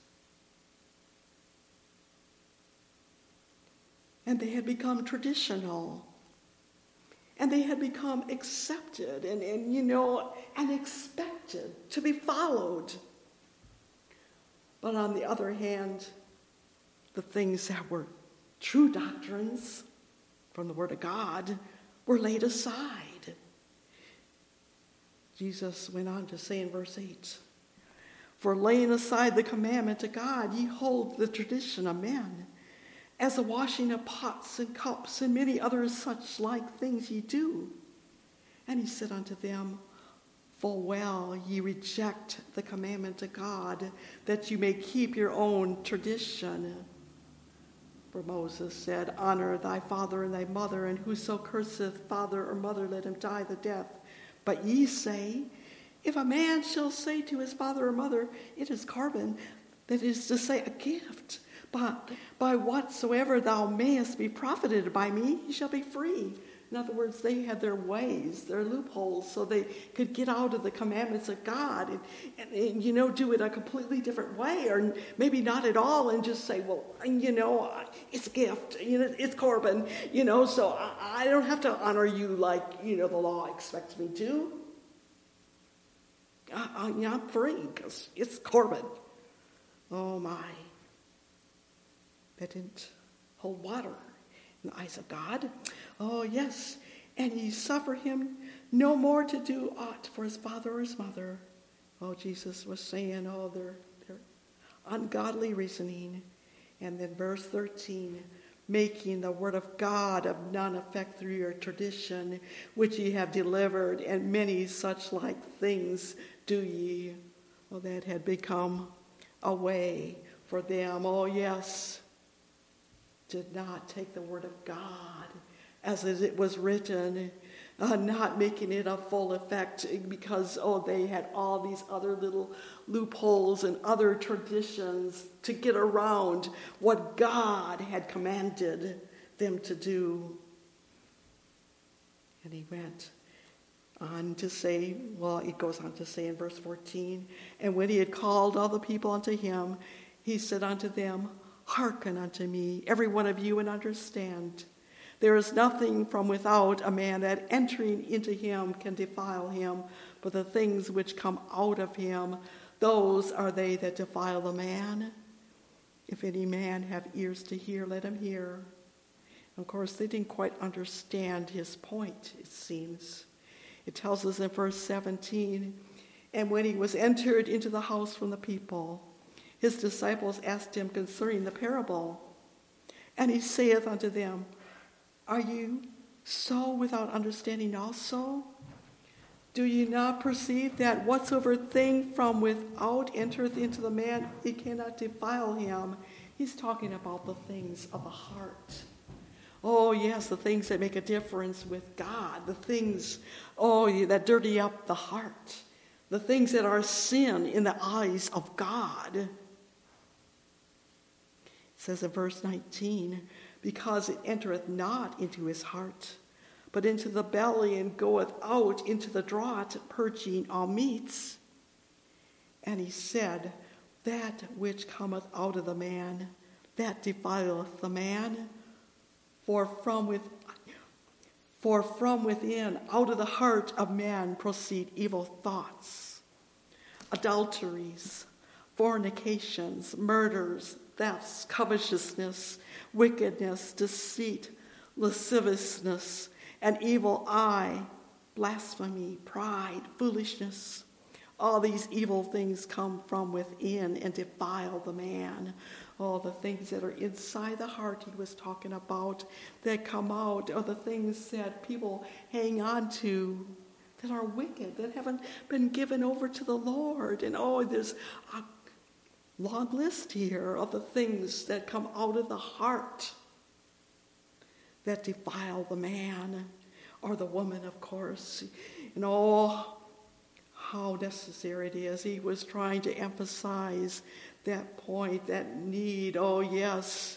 And they had become traditional. And they had become accepted and, and, you know, and expected to be followed. But on the other hand, the things that were true doctrines from the Word of God were laid aside. Jesus went on to say in verse eight, for laying aside the commandment of God, ye hold the tradition of men, as the washing of pots and cups and many other such like things ye do. And he said unto them, full well ye reject the commandment of God, that you may keep your own tradition. For Moses said, honor thy father and thy mother, and whoso curseth father or mother, let him die the death. But ye say, if a man shall say to his father or mother, it is carbon, that is to say, a gift, but by whatsoever thou mayest be profited by me, he shall be free. In other words, they had their ways, their loopholes, so they could get out of the commandments of God and, and, and, you know, do it a completely different way, or maybe not at all, and just say, well, you know, it's a gift, you know, it's Corban, you know, so I, I don't have to honor you like, you know, the law expects me to. I, I, you know, I'm free because it's Corban. Oh, my. That didn't hold water in the eyes of God. Oh, yes, and ye suffer him no more to do aught for his father or his mother. Oh, Jesus was saying, oh, their, their ungodly reasoning. And then verse thirteen, making the word of God of none effect through your tradition, which ye have delivered, and many such like things do ye. Oh, that had become a way for them. Oh, yes, did not take the word of God as it was written, uh, not making it a full effect because, oh, they had all these other little loopholes and other traditions to get around what God had commanded them to do. And he went on to say, well, it goes on to say in verse fourteen, and when he had called all the people unto him, he said unto them, hearken unto me, every one of you, and understand There is nothing from without a man that entering into him can defile him, but the things which come out of him, those are they that defile the man. If any man have ears to hear, let him hear. Of course, they didn't quite understand his point, it seems. It tells us in verse seventeen, and when he was entered into the house from the people, his disciples asked him concerning the parable. And he saith unto them, are you so without understanding also? Do ye not perceive that whatsoever thing from without entereth into the man, it cannot defile him? He's talking about the things of the heart. Oh, yes, the things that make a difference with God. The things, oh, that dirty up the heart. The things that are sin in the eyes of God. It says in verse nineteen, because it entereth not into his heart, but into the belly, and goeth out into the draught, purging all meats. And he said, that which cometh out of the man, that defileth the man. For from with, for from within, out of the heart of man, proceed evil thoughts, adulteries, fornications, murders, thefts, covetousness, wickedness, deceit, lasciviousness, an evil eye, blasphemy, pride, foolishness. All these evil things come from within and defile the man. All the things that are inside the heart he was talking about that come out are the things that people hang on to that are wicked, that haven't been given over to the Lord. And oh, there's a long list here of the things that come out of the heart that defile the man or the woman, of course. And oh, how necessary it is. He was trying to emphasize that point, that need, oh yes,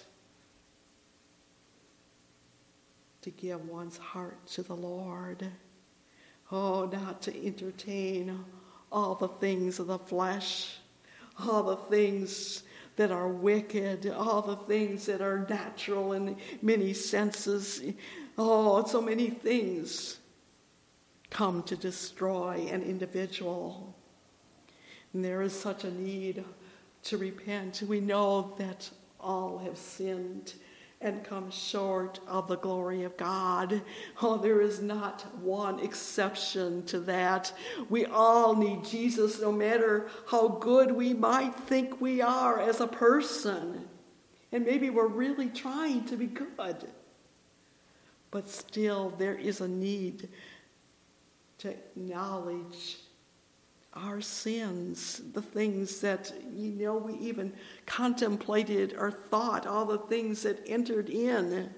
to give one's heart to the Lord. Oh, not to entertain all the things of the flesh, all the things that are wicked, all the things that are natural in many senses. Oh, so many things come to destroy an individual. And there is such a need to repent. We know that all have sinned and come short of the glory of God. Oh, there is not one exception to that. We all need Jesus, no matter how good we might think we are as a person. And maybe we're really trying to be good. But still, there is a need to acknowledge our sins, the things that, you know, we even contemplated or thought, all the things that entered in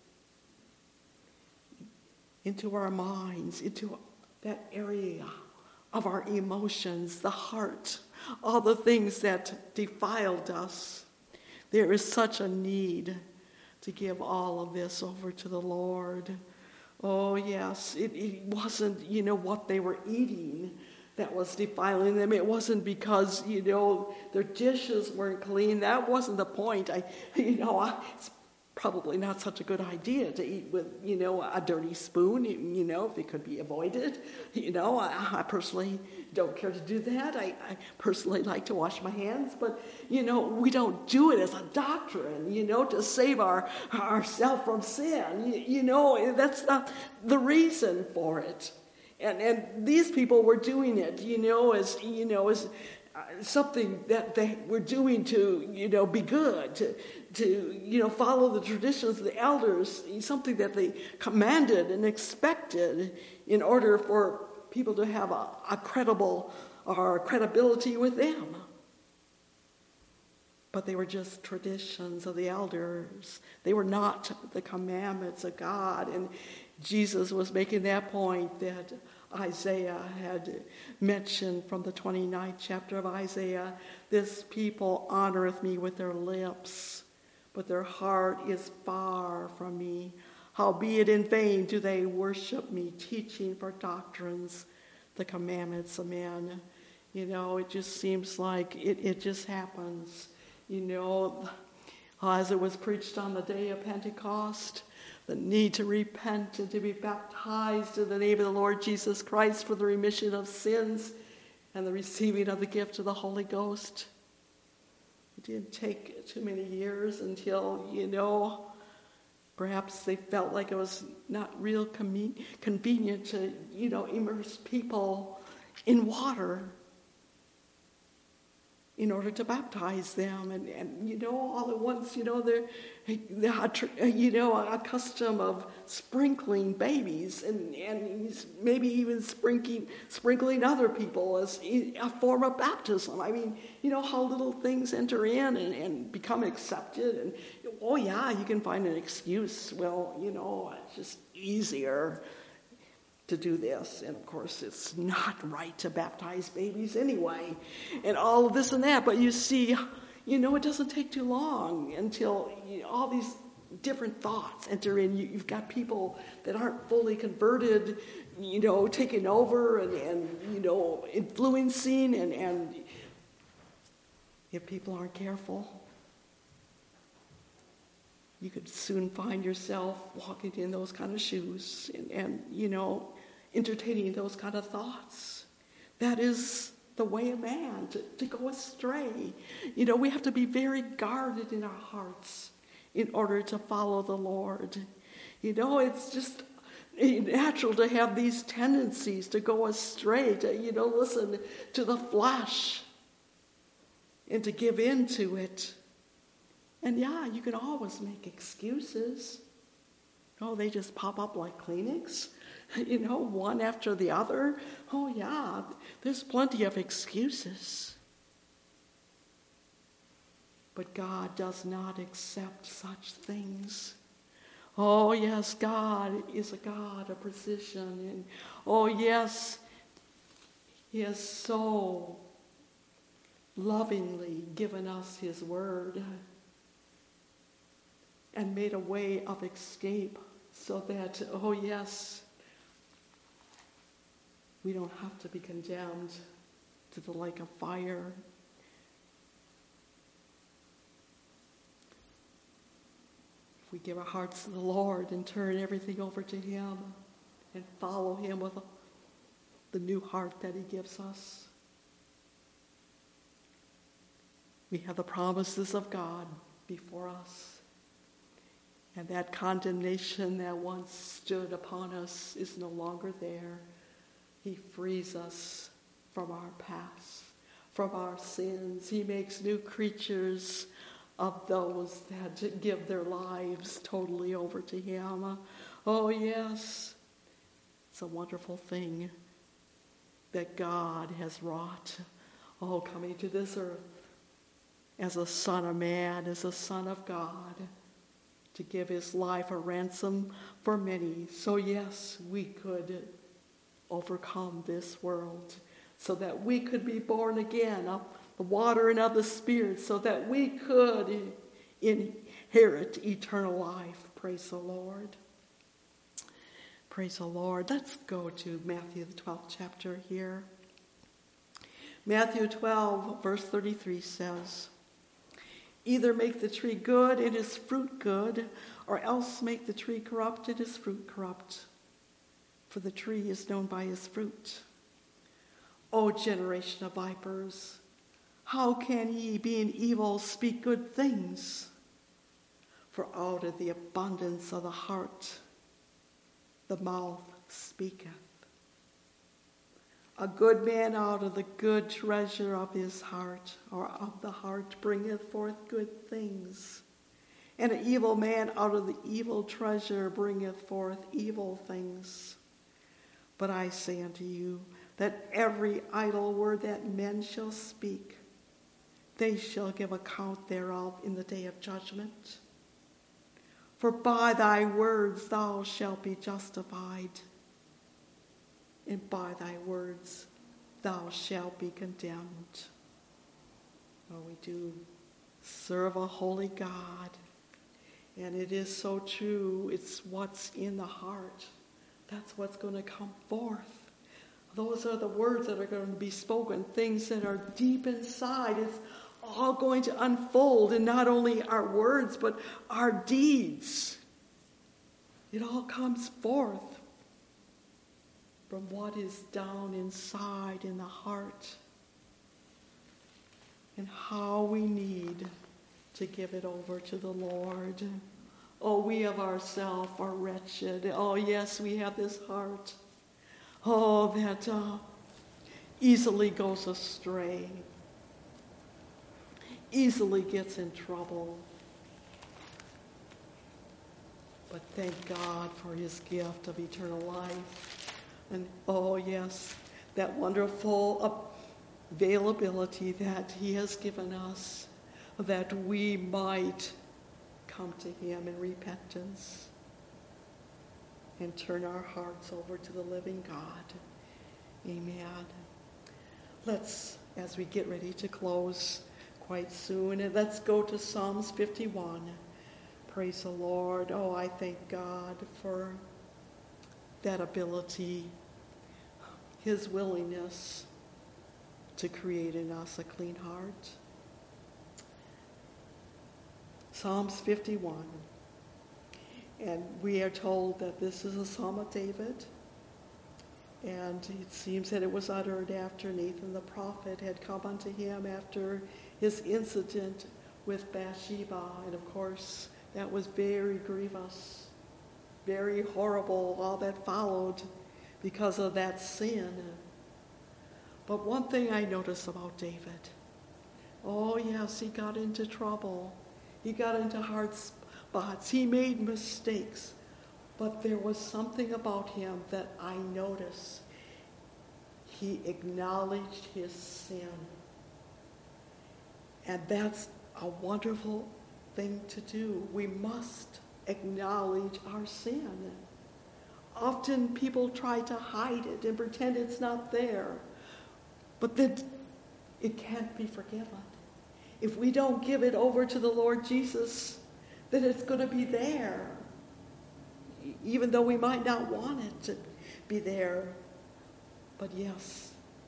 into our minds, into that area of our emotions, the heart, all the things that defiled us. There is such a need to give all of this over to the Lord. Oh, yes, it, it wasn't, you know, what they were eating that was defiling them. It wasn't because, you know, their dishes weren't clean. That wasn't the point. I, you know, I, it's probably not such a good idea to eat with, you know, a dirty spoon, you know, if it could be avoided. You know, I, I personally don't care to do that. I, I personally like to wash my hands, but, you know, we don't do it as a doctrine, you know, to save our ourselves from sin. You, you know, that's not the reason for it. And and these people were doing it, you know, as, you know, as uh, something that they were doing to, you know, be good, to, to, you know, follow the traditions of the elders, something that they commanded and expected in order for people to have a, a credible or credibility with them. But they were just traditions of the elders. They were not the commandments of God. And Jesus was making that point that Isaiah had mentioned from the twenty-ninth chapter of Isaiah. This people honoreth me with their lips, but their heart is far from me. Howbeit in vain do they worship me, teaching for doctrines the commandments of men. You know, it just seems like it, it just happens. You know, as it was preached on the day of Pentecost, the need to repent and to be baptized in the name of the Lord Jesus Christ for the remission of sins and the receiving of the gift of the Holy Ghost. It didn't take too many years until, you know, perhaps they felt like it was not real com- convenient to, you know, immerse people in water in order to baptize them. And, and you know, all at once, you know, they're, they're you know, accustomed of sprinkling babies and, and maybe even sprinkling, sprinkling other people as a form of baptism. I mean, you know how little things enter in and, and become accepted. And, oh, yeah, you can find an excuse. Well, you know, it's just easier to do this. And of course, it's not right to baptize babies anyway, and all of this and that. But you see, you know, it doesn't take too long until you know, all these different thoughts enter in. You, you've got people that aren't fully converted, you know, taking over and, and you know, influencing. And, and if people aren't careful, you could soon find yourself walking in those kind of shoes and, and, you know, entertaining those kind of thoughts. That is the way of man, to, to go astray. You know, we have to be very guarded in our hearts in order to follow the Lord. You know, it's just natural to have these tendencies to go astray, to, you know, listen to the flesh and to give in to it. And yeah, you can always make excuses. Oh, they just pop up like Kleenex, you know, one after the other. Oh yeah, there's plenty of excuses. But God does not accept such things. Oh yes, God is a God of precision. And oh yes, He has so lovingly given us His word and made a way of escape so that, oh yes, we don't have to be condemned to the lake of fire. If we give our hearts to the Lord and turn everything over to Him and follow Him with the new heart that He gives us, we have the promises of God before us. And that condemnation that once stood upon us is no longer there. He frees us from our past, from our sins. He makes new creatures of those that give their lives totally over to Him. Oh, yes, it's a wonderful thing that God has wrought. Oh, coming to this earth as a Son of Man, as a Son of God, to give His life a ransom for many. So yes, we could overcome this world, so that we could be born again of the water and of the Spirit, so that we could inherit eternal life. Praise the Lord. Praise the Lord. Let's go to Matthew, the twelfth chapter here. Matthew twelve, verse thirty-three says, "Either make the tree good and its fruit good, or else make the tree corrupt and its fruit corrupt. For the tree is known by his fruit. O generation of vipers, how can ye, being evil, speak good things? For out of the abundance of the heart, the mouth speaketh. A good man out of the good treasure of his heart, or of the heart, bringeth forth good things. And an evil man out of the evil treasure bringeth forth evil things. But I say unto you, that every idle word that men shall speak, they shall give account thereof in the day of judgment. For by thy words thou shalt be justified, and by thy words thou shalt be condemned." Oh, we do serve a holy God, and it is so true. It's what's in the heart. That's what's going to come forth. Those are the words that are going to be spoken, things that are deep inside. It's all going to unfold, and not only our words, but our deeds. It all comes forth from what is down inside in the heart and how we need to give it over to the Lord. Oh, we of ourselves are wretched. Oh, yes, we have this heart. Oh, that uh, easily goes astray, easily gets in trouble. But thank God for his gift of eternal life. And oh, yes, that wonderful availability that he has given us, that we might come to him in repentance and turn our hearts over to the living God. Amen. Let's, as we get ready to close quite soon, and let's go to Psalms fifty-one. Praise the Lord. Oh, I thank God for that ability, his willingness to create in us a clean heart. Psalms fifty-one. And we are told that this is a Psalm of David. And it seems that it was uttered after Nathan the prophet had come unto him after his incident with Bathsheba. And of course, that was very grievous, very horrible, all that followed because of that sin. But one thing I notice about David, oh yes, he got into trouble. He got into hard spots. He made mistakes. But there was something about him that I noticed. He acknowledged his sin. And that's a wonderful thing to do. We must acknowledge our sin. Often people try to hide it and pretend it's not there. But then it can't be forgiven. If we don't give it over to the Lord Jesus, then it's going to be there. Even though we might not want it to be there. But yes,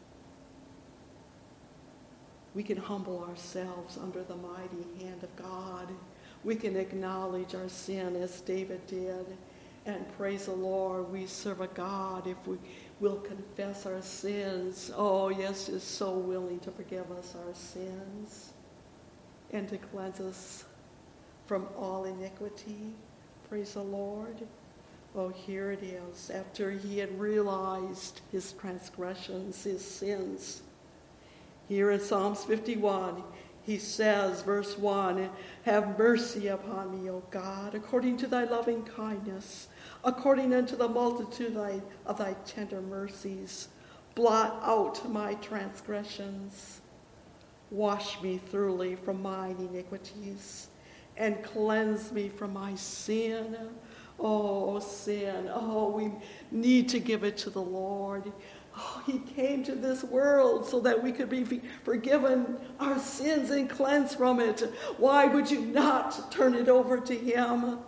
we can humble ourselves under the mighty hand of God. We can acknowledge our sin as David did. And praise the Lord, we serve a God, if we will confess our sins. Oh, yes, is so willing to forgive us our sins and to cleanse us from all iniquity. Praise the Lord. Oh, here it is. After he had realized his transgressions, his sins. Here in Psalms fifty-one, he says, verse one, have mercy upon me, O God, according to thy loving kindness, according unto the multitude of thy tender mercies. Blot out my transgressions. Wash me thoroughly from mine iniquities, and cleanse me from my sin. Oh, sin. Oh, we need to give it to the Lord. Oh, he came to this world so that we could be forgiven our sins and cleansed from it. Why would you not turn it over to him?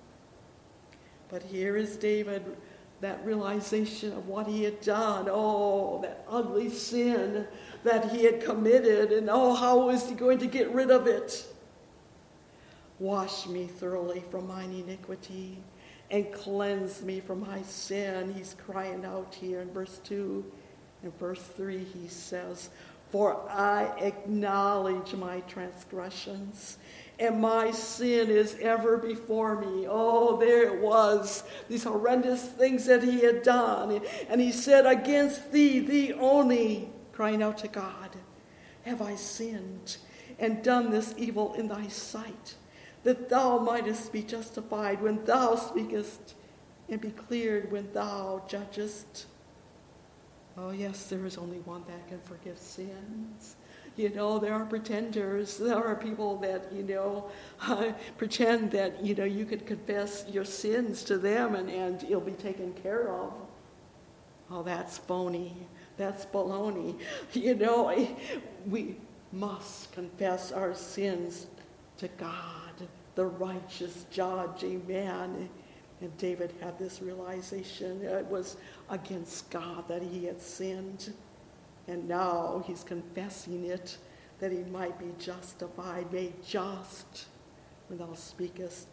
But here is David, that realization of what he had done. Oh, that ugly sin that he had committed. And oh, how was he going to get rid of it? Wash me thoroughly from mine iniquity and cleanse me from my sin. He's crying out here in verse two. In verse three he says, for I acknowledge my transgressions, and my sin is ever before me. Oh, there it was, these horrendous things that he had done. And he said, against thee, thee only, crying out to God, have I sinned and done this evil in thy sight, that thou mightest be justified when thou speakest, and be cleared when thou judgest. Oh, yes, there is only one that can forgive sins. You know, there are pretenders. There are people that, you know, uh, pretend that, you know, you could confess your sins to them and, and it'll be taken care of. Oh, that's phony. That's baloney. You know, we must confess our sins to God, the righteous judge. Amen. And David had this realization. It was against God that he had sinned. And now he's confessing it, that he might be justified, made just when thou speakest,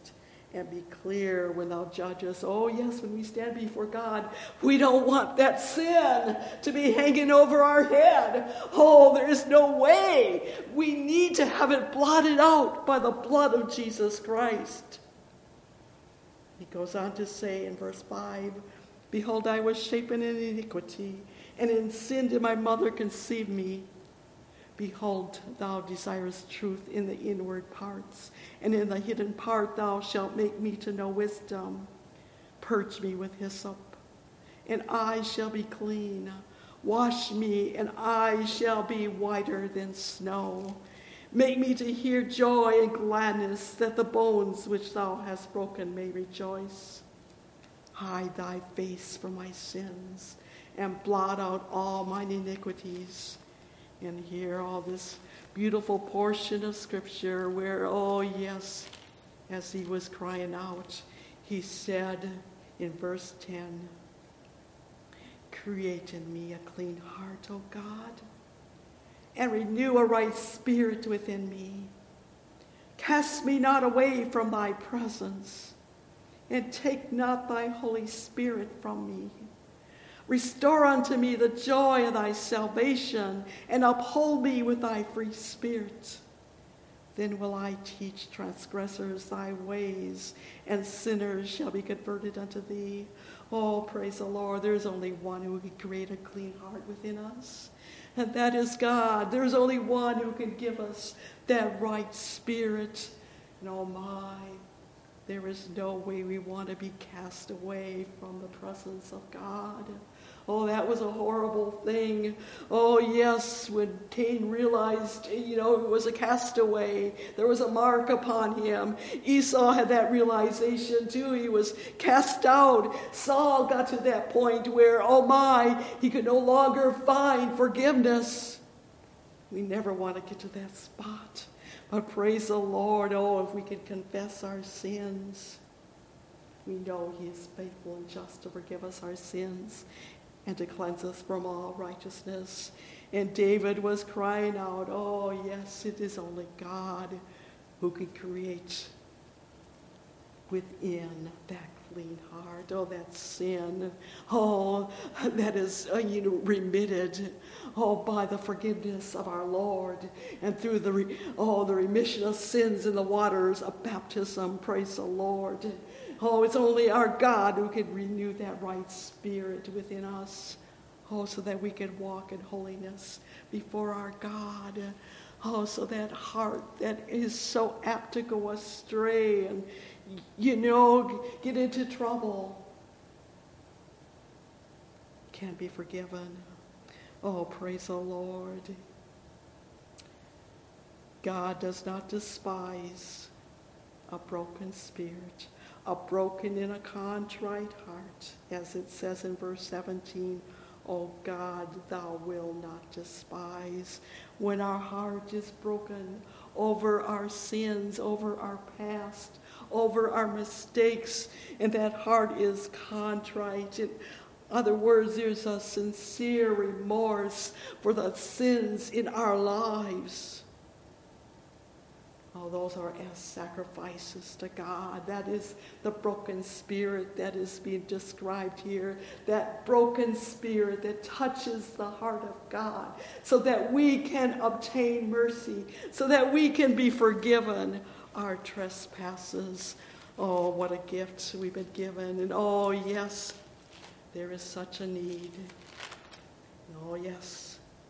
and be clear when thou judgest. Oh, yes, when we stand before God, we don't want that sin to be hanging over our head. Oh, there is no way. We need to have it blotted out by the blood of Jesus Christ. He goes on to say in verse five, behold, I was shapen in iniquity, and in sin did my mother conceive me. Behold, thou desirest truth in the inward parts, and in the hidden part thou shalt make me to know wisdom. Purge me with hyssop, and I shall be clean. Wash me, and I shall be whiter than snow. Make me to hear joy and gladness, that the bones which thou hast broken may rejoice. Hide thy face from my sins, and blot out all mine iniquities. And hear all this beautiful portion of Scripture where, oh yes, as he was crying out, he said in verse ten, create in me a clean heart, O God, and renew a right spirit within me. Cast me not away from thy presence, and take not thy Holy Spirit from me. Restore unto me the joy of thy salvation, and uphold me with thy free spirit. Then will I teach transgressors thy ways, and sinners shall be converted unto thee. Oh, praise the Lord. There is only one who can create a clean heart within us, and that is God. There is only one who can give us that right spirit. And oh my, there is no way we want to be cast away from the presence of God. Oh, that was a horrible thing. Oh, yes, when Cain realized, you know, he was a castaway, there was a mark upon him. Esau had that realization too. He was cast out. Saul got to that point where, oh my, he could no longer find forgiveness. We never want to get to that spot. But praise the Lord, oh, if we can confess our sins, we know he is faithful and just to forgive us our sins and to cleanse us from all righteousness. And David was crying out, oh yes, it is only God who can create within that clean heart. Oh, that sin, oh, that is uh, you know, remitted, oh, by the forgiveness of our Lord, and through the re- oh the remission of sins in the waters of baptism. Praise the Lord. Oh, it's only our God who can renew that right spirit within us. Oh, so that we can walk in holiness before our God. Oh, so that heart that is so apt to go astray and, you know, get into trouble can be forgiven. Oh, praise the Lord. God does not despise a broken spirit, a broken and a contrite heart, as it says in verse seventeen. O God, thou wilt not despise. When our heart is broken over our sins, over our past, over our mistakes, and that heart is contrite. In other words, there's a sincere remorse for the sins in our lives. Oh, those are as sacrifices to God. That is the broken spirit that is being described here. That broken spirit that touches the heart of God so that we can obtain mercy, so that we can be forgiven our trespasses. Oh, what a gift we've been given. And oh, yes, there is such a need. Oh, yes.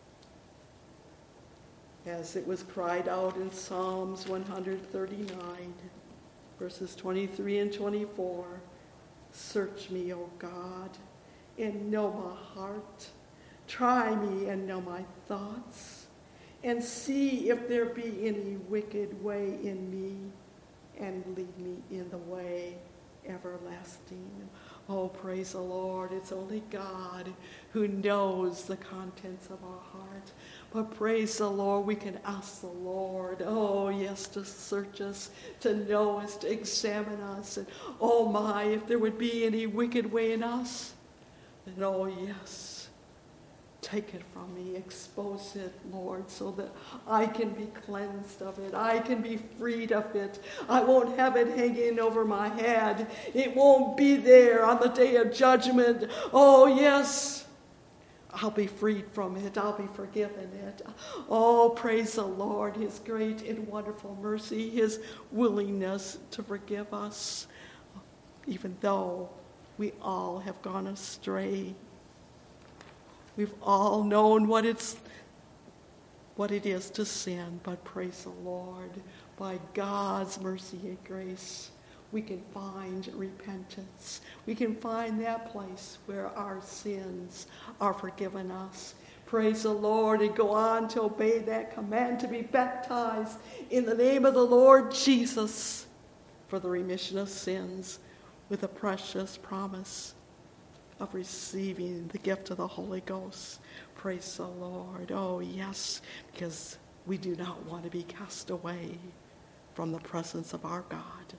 As it was cried out in Psalms one thirty-nine, verses twenty-three and twenty-four, search me, O God, and know my heart. Try me and know my thoughts, and see if there be any wicked way in me, and lead me in the way everlasting. Oh, praise the Lord. It's only God who knows the contents of our heart. But praise the Lord, we can ask the Lord, oh yes, to search us, to know us, to examine us. And oh my, if there would be any wicked way in us, then oh yes, Take it from me, expose it, Lord, so that I can be cleansed of it. I can be freed of it. I won't have it hanging over my head. It won't be there on the day of judgment. Oh, yes, I'll be freed from it. I'll be forgiven it. Oh, praise the Lord, his great and wonderful mercy, his willingness to forgive us, even though we all have gone astray. We've all known what it's, what it is to sin, but praise the Lord, by God's mercy and grace, we can find repentance. We can find that place where our sins are forgiven us. Praise the Lord, and go on to obey that command to be baptized in the name of the Lord Jesus for the remission of sins, with a precious promise of receiving the gift of the Holy Ghost. Praise the Lord. Oh, yes, because we do not want to be cast away from the presence of our God.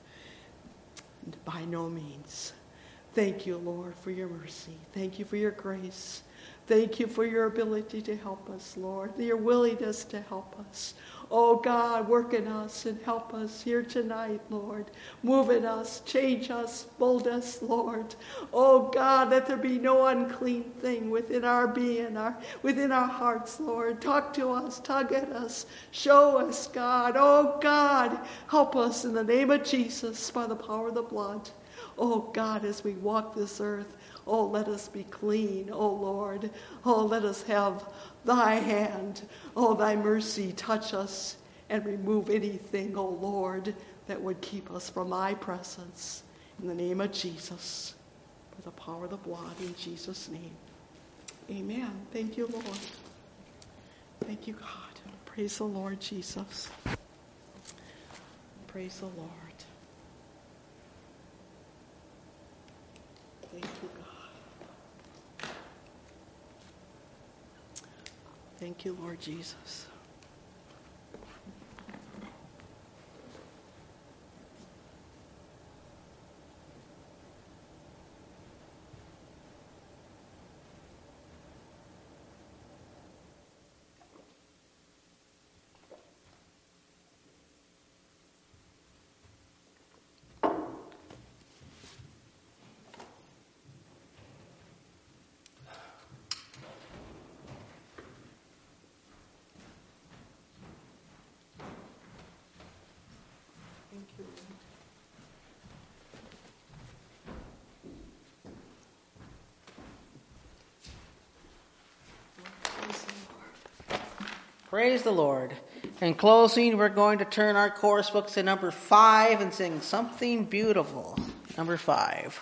By no means. Thank you, Lord, for your mercy. Thank you for your grace. Thank you for your ability to help us, Lord, your willingness to help us. Oh, God, work in us and help us here tonight, Lord. Move in us, change us, mold us, Lord. Oh, God, let there be no unclean thing within our being, our, within our hearts, Lord. Talk to us, tug at us, show us, God. Oh, God, help us in the name of Jesus by the power of the blood. Oh, God, as we walk this earth, oh, let us be clean, oh, Lord. Oh, let us have thy hand. Oh, thy mercy touch us and remove anything, oh, Lord, that would keep us from thy presence. In the name of Jesus, by the power of the blood, in Jesus' name. Amen. Thank you, Lord. Thank you, God. Praise the Lord Jesus. Praise the Lord. Thank you, God. Thank you, Lord Jesus. Thank you, Lord. Praise the Lord. In closing, we're going to turn our chorus books to number five and sing Something Beautiful. Number five.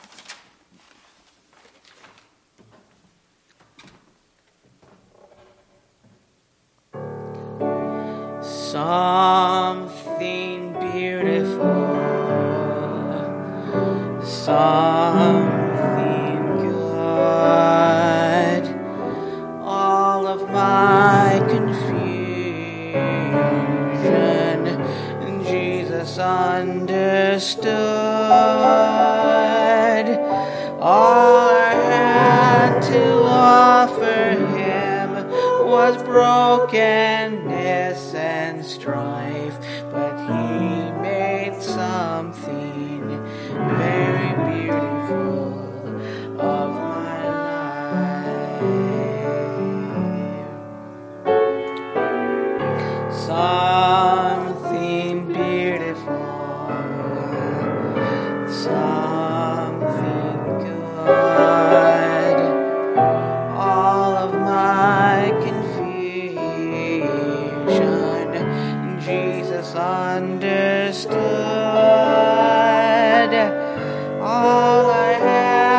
Something beautiful, something good, all of my confusion, Jesus understood. All I had to offer him was brokenness and strife, but he made something very beautiful of my life. Something beautiful, something good, all of my confusion, Jesus understood. All I had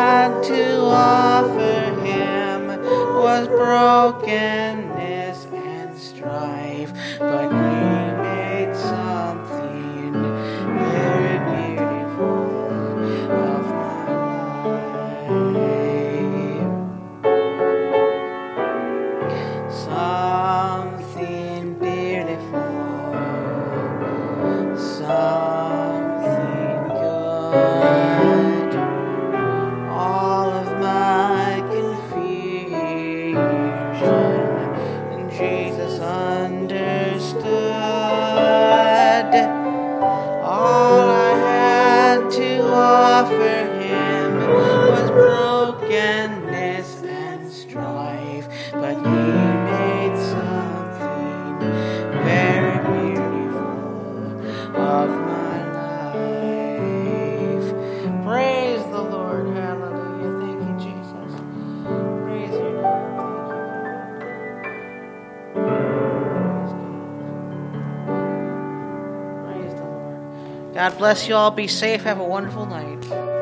God bless you all. Be safe. Have a wonderful night.